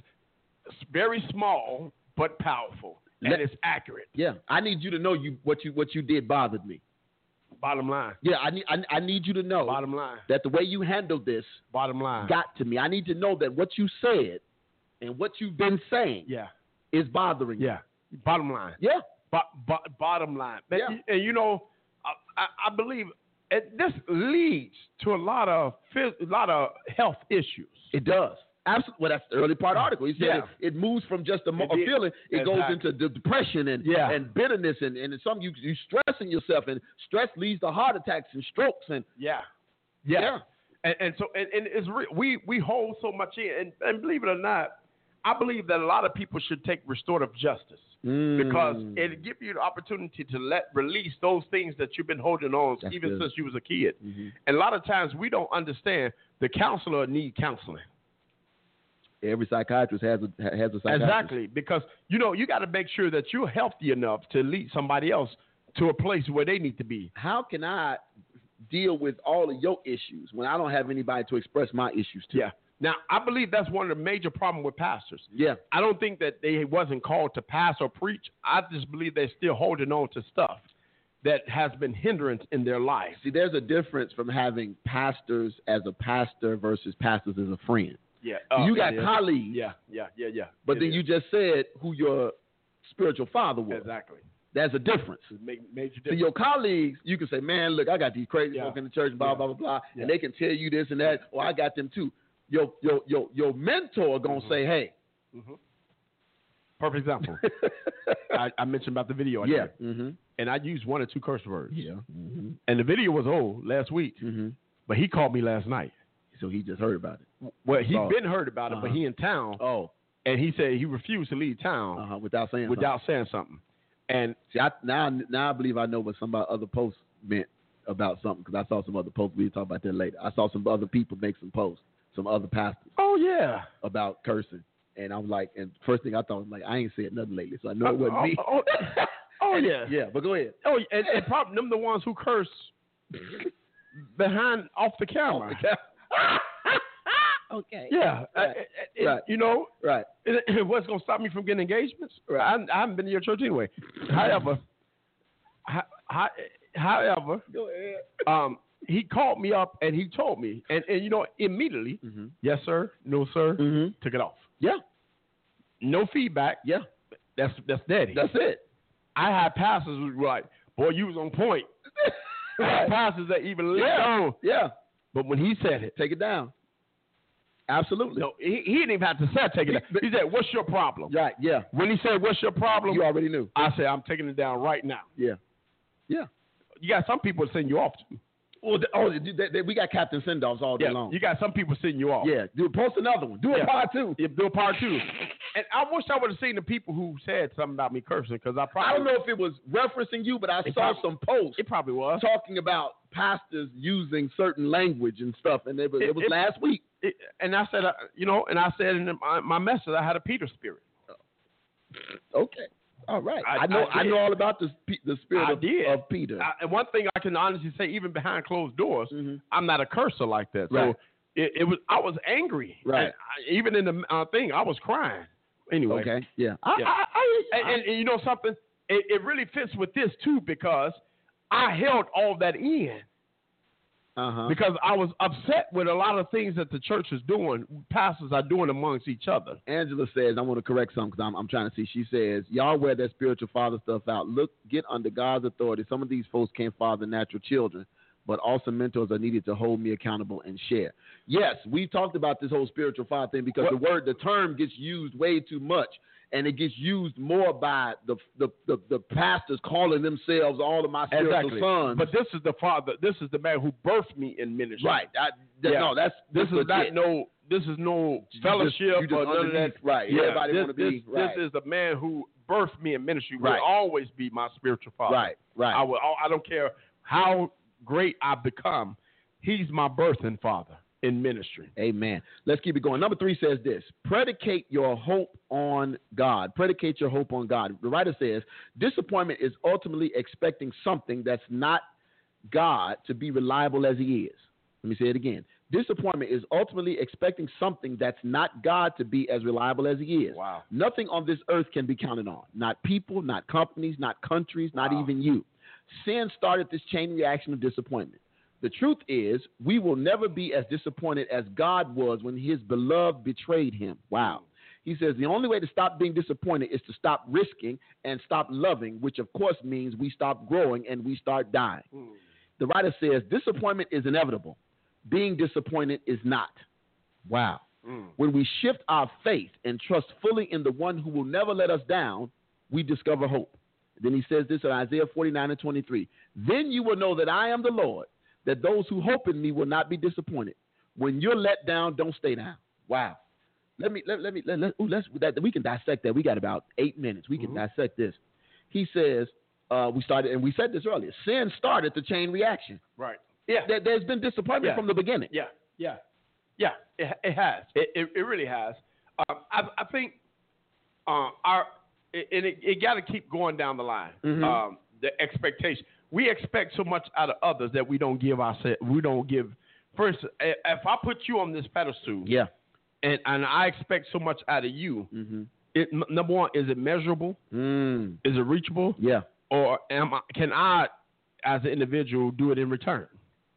very small but powerful, and Let- it's accurate. Yeah, I need you to know you what you what you did bothered me. Bottom line. Yeah, I need I, I need you to know Bottom line. that the way you handled this Bottom line. got to me. I need to know that what you said and what you've been saying Yeah. is bothering you. Yeah. Bottom line. Yeah. Bo- bo- bottom line. And, Yeah. and you know, I, I, I believe it, this leads to a lot of phys- a lot of health issues. It does. Absolutely. Well, that's the early part article. He said Yeah. it, it moves from just a, mo- It a did. feeling. It Exactly. goes into de- depression and Yeah. and bitterness and and some you you stressing yourself, and stress leads to heart attacks and strokes and Yeah. yeah. Yeah. And, and so and, and it's re- we we hold so much in, and, and believe it or not, I believe that a lot of people should take restorative justice. Because Mm. it give you the opportunity to let release those things that you've been holding on That's even good. since you was a kid. Mhm. And a lot of times we don't understand the counselor need counseling. Every psychiatrist has a has a psychiatrist. Exactly, because you know you got to make sure that you're healthy enough to lead somebody else to a place where they need to be. How can I deal with all of your issues when I don't have anybody to express my issues to? Yeah. Now I believe that's one of the major problems with pastors. Yeah. I don't think that they wasn't called to pass or preach. I just believe they're still holding on to stuff that has been hindrance in their life. See, there's a difference from having pastors as a pastor versus pastors as a friend. Yeah. you got yeah, colleagues, Yeah, yeah, yeah, yeah. but It then is. you just said who your spiritual father was. exactly. There's a difference. It's ma- major To difference. your colleagues, you can say, man, look, I got these crazy Yeah. folk in the church, blah, Yeah. blah, blah, blah, Yeah. and they can tell you this and that, or I got them too. Your your your your mentor gonna Mhm. say, hey. Mhm. Perfect example. I, I mentioned about the video. I yeah. did, Mm-hmm. and I used one or two curse words. Yeah. Mm-hmm. And the video was old last week, Mm-hmm. but he called me last night. So he just heard about it. Well, he's Saw it. been heard about it, but Uh-huh. he in town, Oh. and he said he refused to leave town Uh-huh. Without saying without saying something. And something. See, I, now, now I believe I know what some other posts meant about something because I saw some other posts. We'll talk about that later. I saw some other people make some posts, some other pastors oh yeah, about cursing. And I'm like, and first thing I thought was like, I ain't said nothing lately, so I know it wasn't oh, me. Oh, oh, yeah, Yeah, but go ahead. Oh, and, and probably them the ones who curse behind off the camera. Okay. Yeah, Right. I- I- I- Right. you know, Right. it- what's going to stop me from getting engagements? I, I haven't been to your church anyway. However, ho- ho- however, Go ahead. um, he called me up and he told me, and, and you know, immediately, Mm-hmm. yes sir, no sir, Mm-hmm. took it off. Yeah. No feedback. Yeah. That's that's daddy. That's it. I had pastors who were like, boy, you was on point. I had pastors that even let Yeah. on. Yeah. But when he said it, Take it down. Absolutely. no, he, he didn't even have to say take it down. He said, what's your problem? Right. Yeah. When he said, what's your problem? You already knew. I said, I'm taking it down right now. Yeah. Yeah. you got some people sending you off too. Well, the, oh, they, they, we got Captain Send-offs all day Yeah, long. you got some people sending you off. Yeah, do post another one. Do a Yeah. part two. Yeah, do a part two. And I wish I would have seen the people who said something about me cursing because I probably I don't know if it was referencing you, but I It saw probably- some posts It probably was. talking about pastors using certain language and stuff, and it was, it, It- was it- last week. It, and I said, uh, you know, and I said in my, my message, I had a Peter spirit. Okay, all right. I, I- know I I, did. know all about the the spirit I of, did. of Peter. I, and one thing I can honestly say, even behind closed doors, Mhm. I'm not a cursor like that. So Right. it, it was, I was angry. Right. And I, even in the uh, thing, I was crying. Anyway. Okay, yeah. I, Yeah. I, I, And, and, and you know something? It, it really fits with this too because I held all that in. uh-huh. Because I was upset with a lot of things that the church is doing, pastors are doing amongst each other. Angela says, I want to correct something because I'm, I'm trying to see. She says, y'all wear that spiritual father stuff out. Look, get under God's authority. Some of these folks can't father natural children, but also mentors are needed to hold me accountable and share. Yes, we talked about this whole spiritual father thing because What? the word, the term gets used way too much. And it gets used more by the the, the, the pastors calling themselves all of my spiritual Exactly. sons. But this is the father. This is the man who birthed me in ministry. right. I, that, Yeah. No, that's This is not legit. no. This is no You just- fellowship you just or none of that. underneath, right. Yeah, Everybody this, wanna be- this, right. this is the man who birthed me in ministry. Will Right. always be my spiritual father. Right, right. I will. I don't care how great I become. He's my birthing father in ministry. Amen. Let's keep it going. Number three says this: predicate your hope on God. Predicate your hope on God. The writer says disappointment is ultimately expecting something that's not God to be reliable as He is. Let me say it again. Disappointment is ultimately expecting something that's not God to be as reliable as He is. Wow. Nothing on this earth can be counted on. Not people, not companies, not countries, not Wow. even you. Sin started this chain reaction of disappointment. The truth is, we will never be as disappointed as God was when His beloved betrayed Him. Wow. He says the only way to stop being disappointed is to stop risking and stop loving, which of course means we stop growing and we start dying. Mm. The writer says disappointment is inevitable. Being disappointed is not. Wow. Mm. When we shift our faith and trust fully in the one who will never let us down, we discover hope. Then he says this in Isaiah forty-nine and twenty-three. Then you will know that I am the Lord, that those who hope in me will not be disappointed. When you're let down, don't stay down. Wow. Let me let, let me let, let, ooh, let's that, we can dissect that. We got about eight minutes. We can Mhm. dissect this. He says uh, we started, and we said this earlier. Sin started the chain reaction. Right. Yeah. There, there's been disappointment Yeah. from the beginning. Yeah, yeah, yeah. It, it has. It, it, it really has. Um, I, I think uh, our it, and it, it got to keep going down the line. Mhm. Um, the expectation. We expect so much out of others that we don't give ourselves. We don't give. First, i- if I put you on this pedestal, Yeah. and and I expect so much out of you. Mm-hmm. It, n- number one, is it measurable? Mm. Is it reachable? Yeah. Or am I, can I, as an individual, do it in return?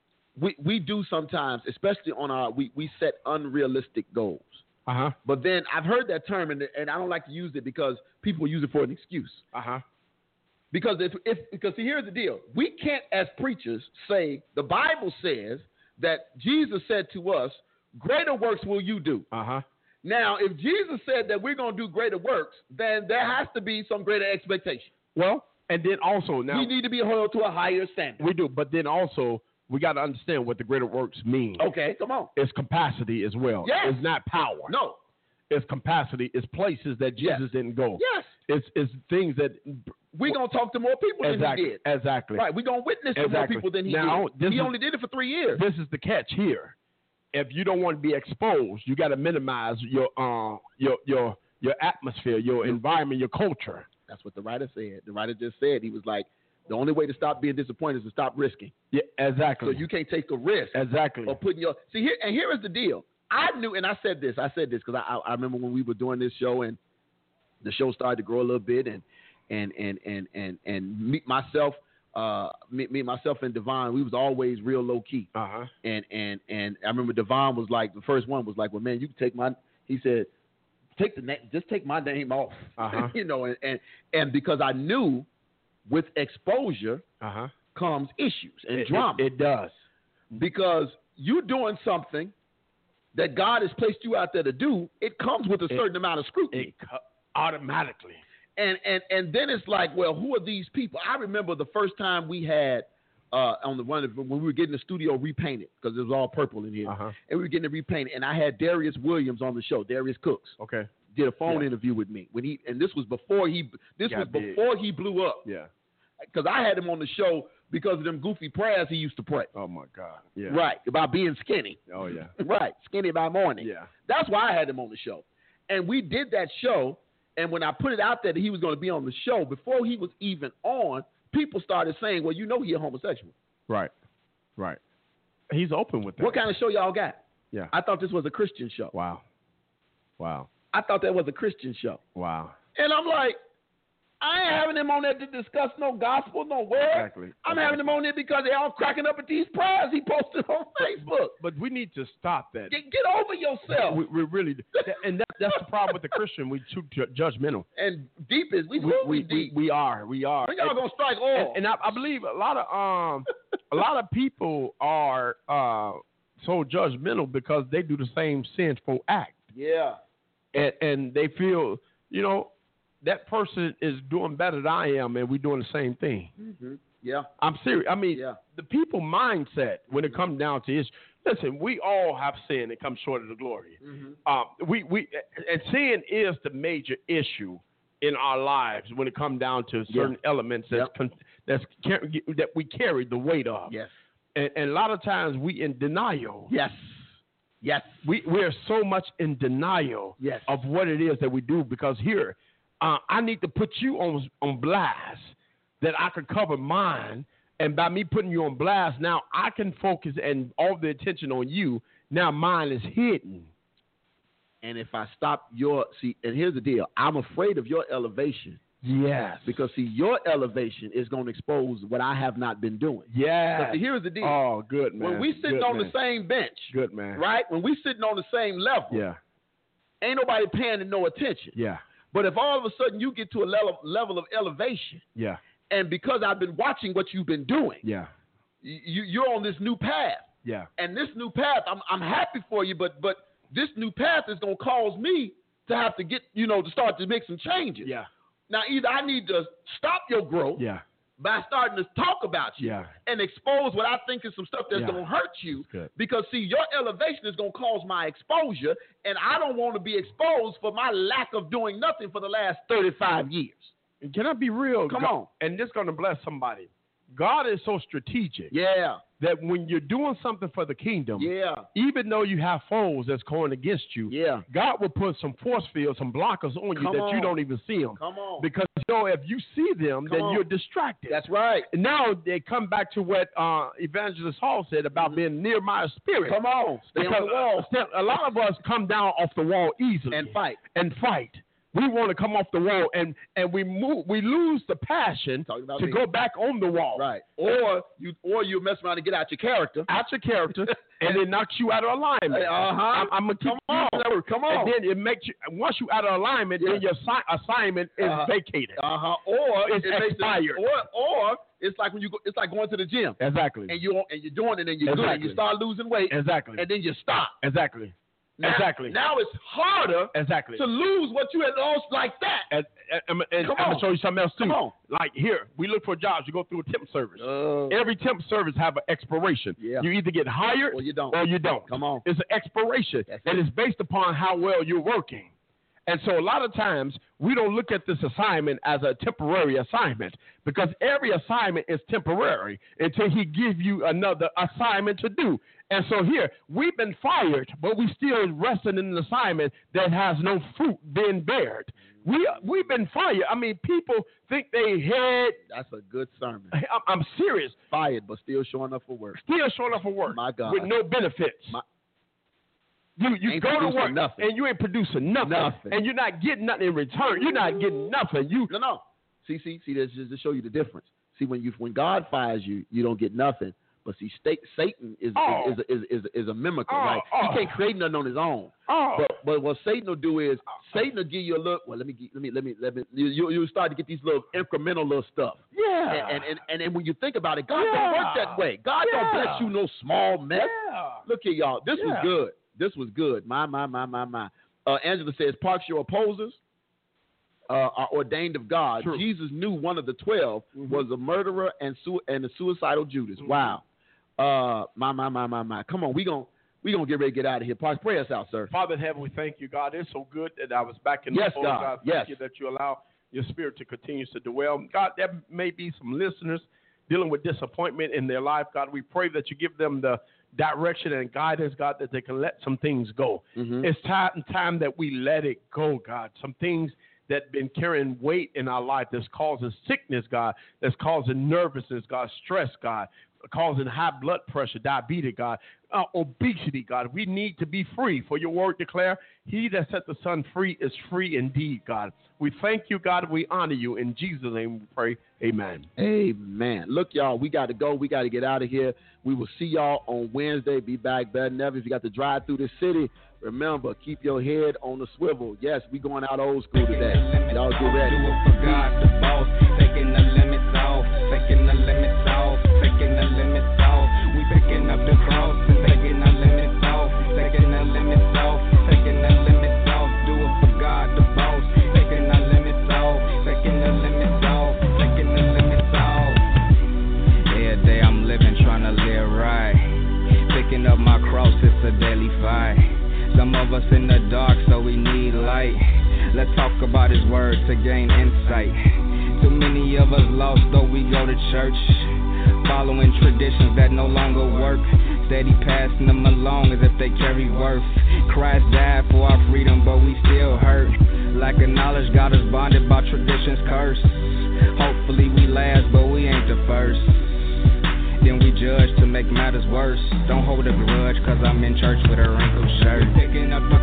We we do sometimes, especially on our we, we set unrealistic goals. Uh huh. But then I've heard that term and and I don't like to use it because people use it for an excuse. Uh huh. Because if, if because see, here's the deal. We can't as preachers say the Bible says that Jesus said to us, greater works will you do. Uh huh. Now, if Jesus said that we're going to do greater works, then there has to be some greater expectation. Well, and then also now we need to be held to a higher standard. we do, but then also we got to understand what the greater works mean. Okay, come on. It's capacity as well. Yes. It's not power. No. It's capacity. It's places that Jesus Yes. didn't go. Yes. It's it's things that We're going to talk to more people exactly than he did. exactly. Right. We're going to witness to more Exactly. people than he Now, did. this He is- only did it for three years. This is the catch here. If you don't want to be exposed, you got to minimize your uh your your your atmosphere, your environment, your culture. That's what the writer said. The writer just said, he was like, the only way to stop being disappointed is to stop risking. Yeah, So exactly. you can't take a risk exactly. or putting your – see, here and here is the deal. I knew – and I said this. I said this because I, I I remember when we were doing this show and the show started to grow a little bit and and and and and, and me, myself – Uh, me, me, myself, and Devon, we was always real low key, Uh huh. and and and I remember Devon was like the first one was like, well, man, you can take my. He said, take the name, just take my name off, Uh-huh. you know, and, and and because I knew with exposure Uh huh. comes issues and It, drama, it, it does. because you doing something that God has placed you out there to do, it comes with a certain amount of scrutiny. It co- automatically. And, and and then it's like, well, who are these people? I remember the first time we had uh, on the one when we were getting the studio repainted because it was all purple in here, Uh-huh. and we were getting it repainted. And I had Darius Williams on the show. Darius Cooks Okay. did a phone Yeah. interview with me when he, and this was before he, this Got was big. before he blew up. Yeah. Because I had him on the show because of them goofy prayers he used to pray. Oh my God. Yeah. Right, about being skinny. Oh yeah. Right, skinny by morning. Yeah. That's why I had him on the show. And we did that show, and when I put it out there that he was going to be on the show, before he was even on, people started saying, well, you know he a homosexual. Right. Right. He's open with that. What kind of show y'all got? Yeah. I thought this was a Christian show. Wow. Wow. I thought that was a Christian show. Wow. And I'm like, I ain't having him on there to discuss no gospel, no word. Exactly. I'm having him on there because they all cracking up at these prayers he posted on Facebook. But we need to stop that. Get, get over yourself. We, we really, and that, that's the problem with the Christian. We too ju- judgmental. And deep is we We, we, we, we, deep. we are. We are. When y'all And- gonna strike oil? And, and I, I believe a lot of um a lot of people are uh so judgmental because they do the same sinful act, yeah. and and they feel, you know, that person is doing better than I am, and we're doing the same thing. Mm-hmm. Yeah. I'm serious. I mean, Yeah. the people mindset when it comes down to is, listen, we all have sin that comes short of the glory. Mm-hmm. Um, we we and sin is the major issue in our lives when it comes down to certain elements that's Yep. con- that's car- that we carry the weight of. Yes. And, and a lot of times we in denial. Yes. Yes. We we are so much in denial Yes. of what it is that we do because here, uh, I need to put you on on blast that I can cover mine, and by me putting you on blast, now I can focus and all the attention on you. Now mine is hidden. And if I stop your see, and here's the deal, I'm afraid of your elevation Yes. because see, your elevation is going to expose what I have not been doing. Yes. But see, here's the deal. Oh, good man. when we sitting Good on man. the same bench, Good man. right? When we sitting on the same level, Yeah. ain't nobody paying it no attention. Yeah. But if all of a sudden you get to a level level of elevation, Yeah. and because I've been watching what you've been doing, Yeah. you, you're on this new path. Yeah. And this new path, I'm I'm happy for you, but but this new path is gonna cause me to have to get, you know, to start to make some changes. Yeah. Now either I need to stop your growth Yeah. by starting to talk about you Yeah. and expose what I think is some stuff that's Yeah. gonna hurt you. That's good. Because see, your elevation is gonna cause my exposure, and I don't want to be exposed for my lack of doing nothing for the last thirty-five years. And can I be real? Come God- on. And this going to bless somebody. God is so strategic Yeah, that when you're doing something for the kingdom, yeah, even though you have foes that's going against you, yeah. God will put some force fields, some blockers on you Come that you on. don't even see them. Come on. Because you know, if you see them, Come then on. you're distracted. That's right. Now they come back to what uh, Evangelist Hall said about being near my spirit. Come on. Stay Because on the wall uh, a lot of us come down off the wall easily and fight. and fight. We want to come off the wall, and, and we move. We lose the passion Talking about to me. go back on the wall. Right. Or you or you mess around and get out your character. Out your character, and it knocks you out of alignment. Uh-huh. I'm, I'm gonna keep Come on. using that word. Come on. And then it makes you. Once you out of alignment, Yeah. then your assi- assignment is Uh-huh. vacated. Uh-huh. Or It's it makes it, expired. or or it's like when you go it's like going to the gym Exactly. and you and you're doing it and you're good and Exactly. you start losing weight Exactly. and then you stop. Exactly. Now, Exactly. Now it's harder Exactly. to lose what you had lost like that. And, and, and, and Come I'm on. gonna show you something else too. Come on. Like here, we look for jobs. You go through a temp service. Uh, Every temp service have an expiration. Yeah. You either get hired Or you don't. Or you don't. Come on. It's an expiration, That's and it. it's based upon how well you're working. And so a lot of times we don't look at this assignment as a temporary assignment because every assignment is temporary until he give you another assignment to do. And so here, we've been fired, but we still resting in an assignment that has no fruit being bared. We, we've been fired. I mean, people think they had, That's a good sermon. I'm, I'm serious, Fired, but still showing up for work. still showing up for work My God. with no benefits. My- You you Ain't go to producing work nothing. and you ain't producing nothing, Nothing. and you're not getting nothing in return. You're not getting nothing. You No, no. See, see, see. This is to show you the difference. See, when you when God fires you, you don't get nothing. But see, state, Satan is Oh. is, is, is, is is a mimicker. Oh, Right? oh. He can't create nothing on his own. oh But but what Satan will do is Satan will give you a look. Well, let me gi- let me let me let me. You you you start to get these little incremental little stuff. yeah And and, and and and when you think about it, God Yeah. don't work that way. God don't Yeah. bless you no small mess. yeah Look here, y'all. This was Yeah. good. This was good. My my my my my. Uh, Angela says, "Parks your opposers." uh, are ordained of God. True. Jesus knew one of the twelve mm-hmm. was a murderer and su- and a suicidal Judas. Mm-hmm. Wow. Uh, my, my, my, my, my. Come on, we gonna we gonna get ready to get out of here. Parks, pray us out, sir. Father in heaven, we thank you, God. It's so good that I was back in the yes, fold. God. God, thank yes. you that you allow your spirit to continue to dwell. God, there may be some listeners dealing with disappointment in their life. God, we pray that you give them the direction and guidance, God, that they can let some things go. Mm-hmm. It's time, time that we let it go, God. Some things that have been carrying weight in our life that's causing sickness, God, that's causing nervousness, God, stress, God, causing high blood pressure, diabetes, God, uh, obesity, God. We need to be free. For your word declare, he that set the son free is free indeed, God. We thank you, God. We honor you. In Jesus' name we pray. Amen. Amen. Look, y'all, we got to go. We got to get out of here. We will see y'all on Wednesday. Be back better than ever. If you got to drive through the city, remember, keep your head on the swivel. Yes, we going out old school today. Y'all get ready. Do it for God, the boss. Taking the limits off. Taking the limits off. Taking the limits off. We picking up the cross and taking the limits off. Taking the limits off. Taking the limits off. Do it for God, the boss. Taking the limits off. Taking the limits off. Taking the limits off. Every day I'm living, trying to live right. Picking up my cross, it's a daily fight. Some of us in the dark, so we need light. Let's talk about his word to gain insight. Too many of us lost, though we go to church, following traditions that no longer work. Steady passing them along as if they carry worth. Christ died for our freedom, but we still hurt. Lack of knowledge got us bonded by tradition's curse. Hopefully we last, but we ain't the first. Then we judge to make matters worse. Don't hold a grudge, cause I'm in church with a wrinkled shirt. Picking up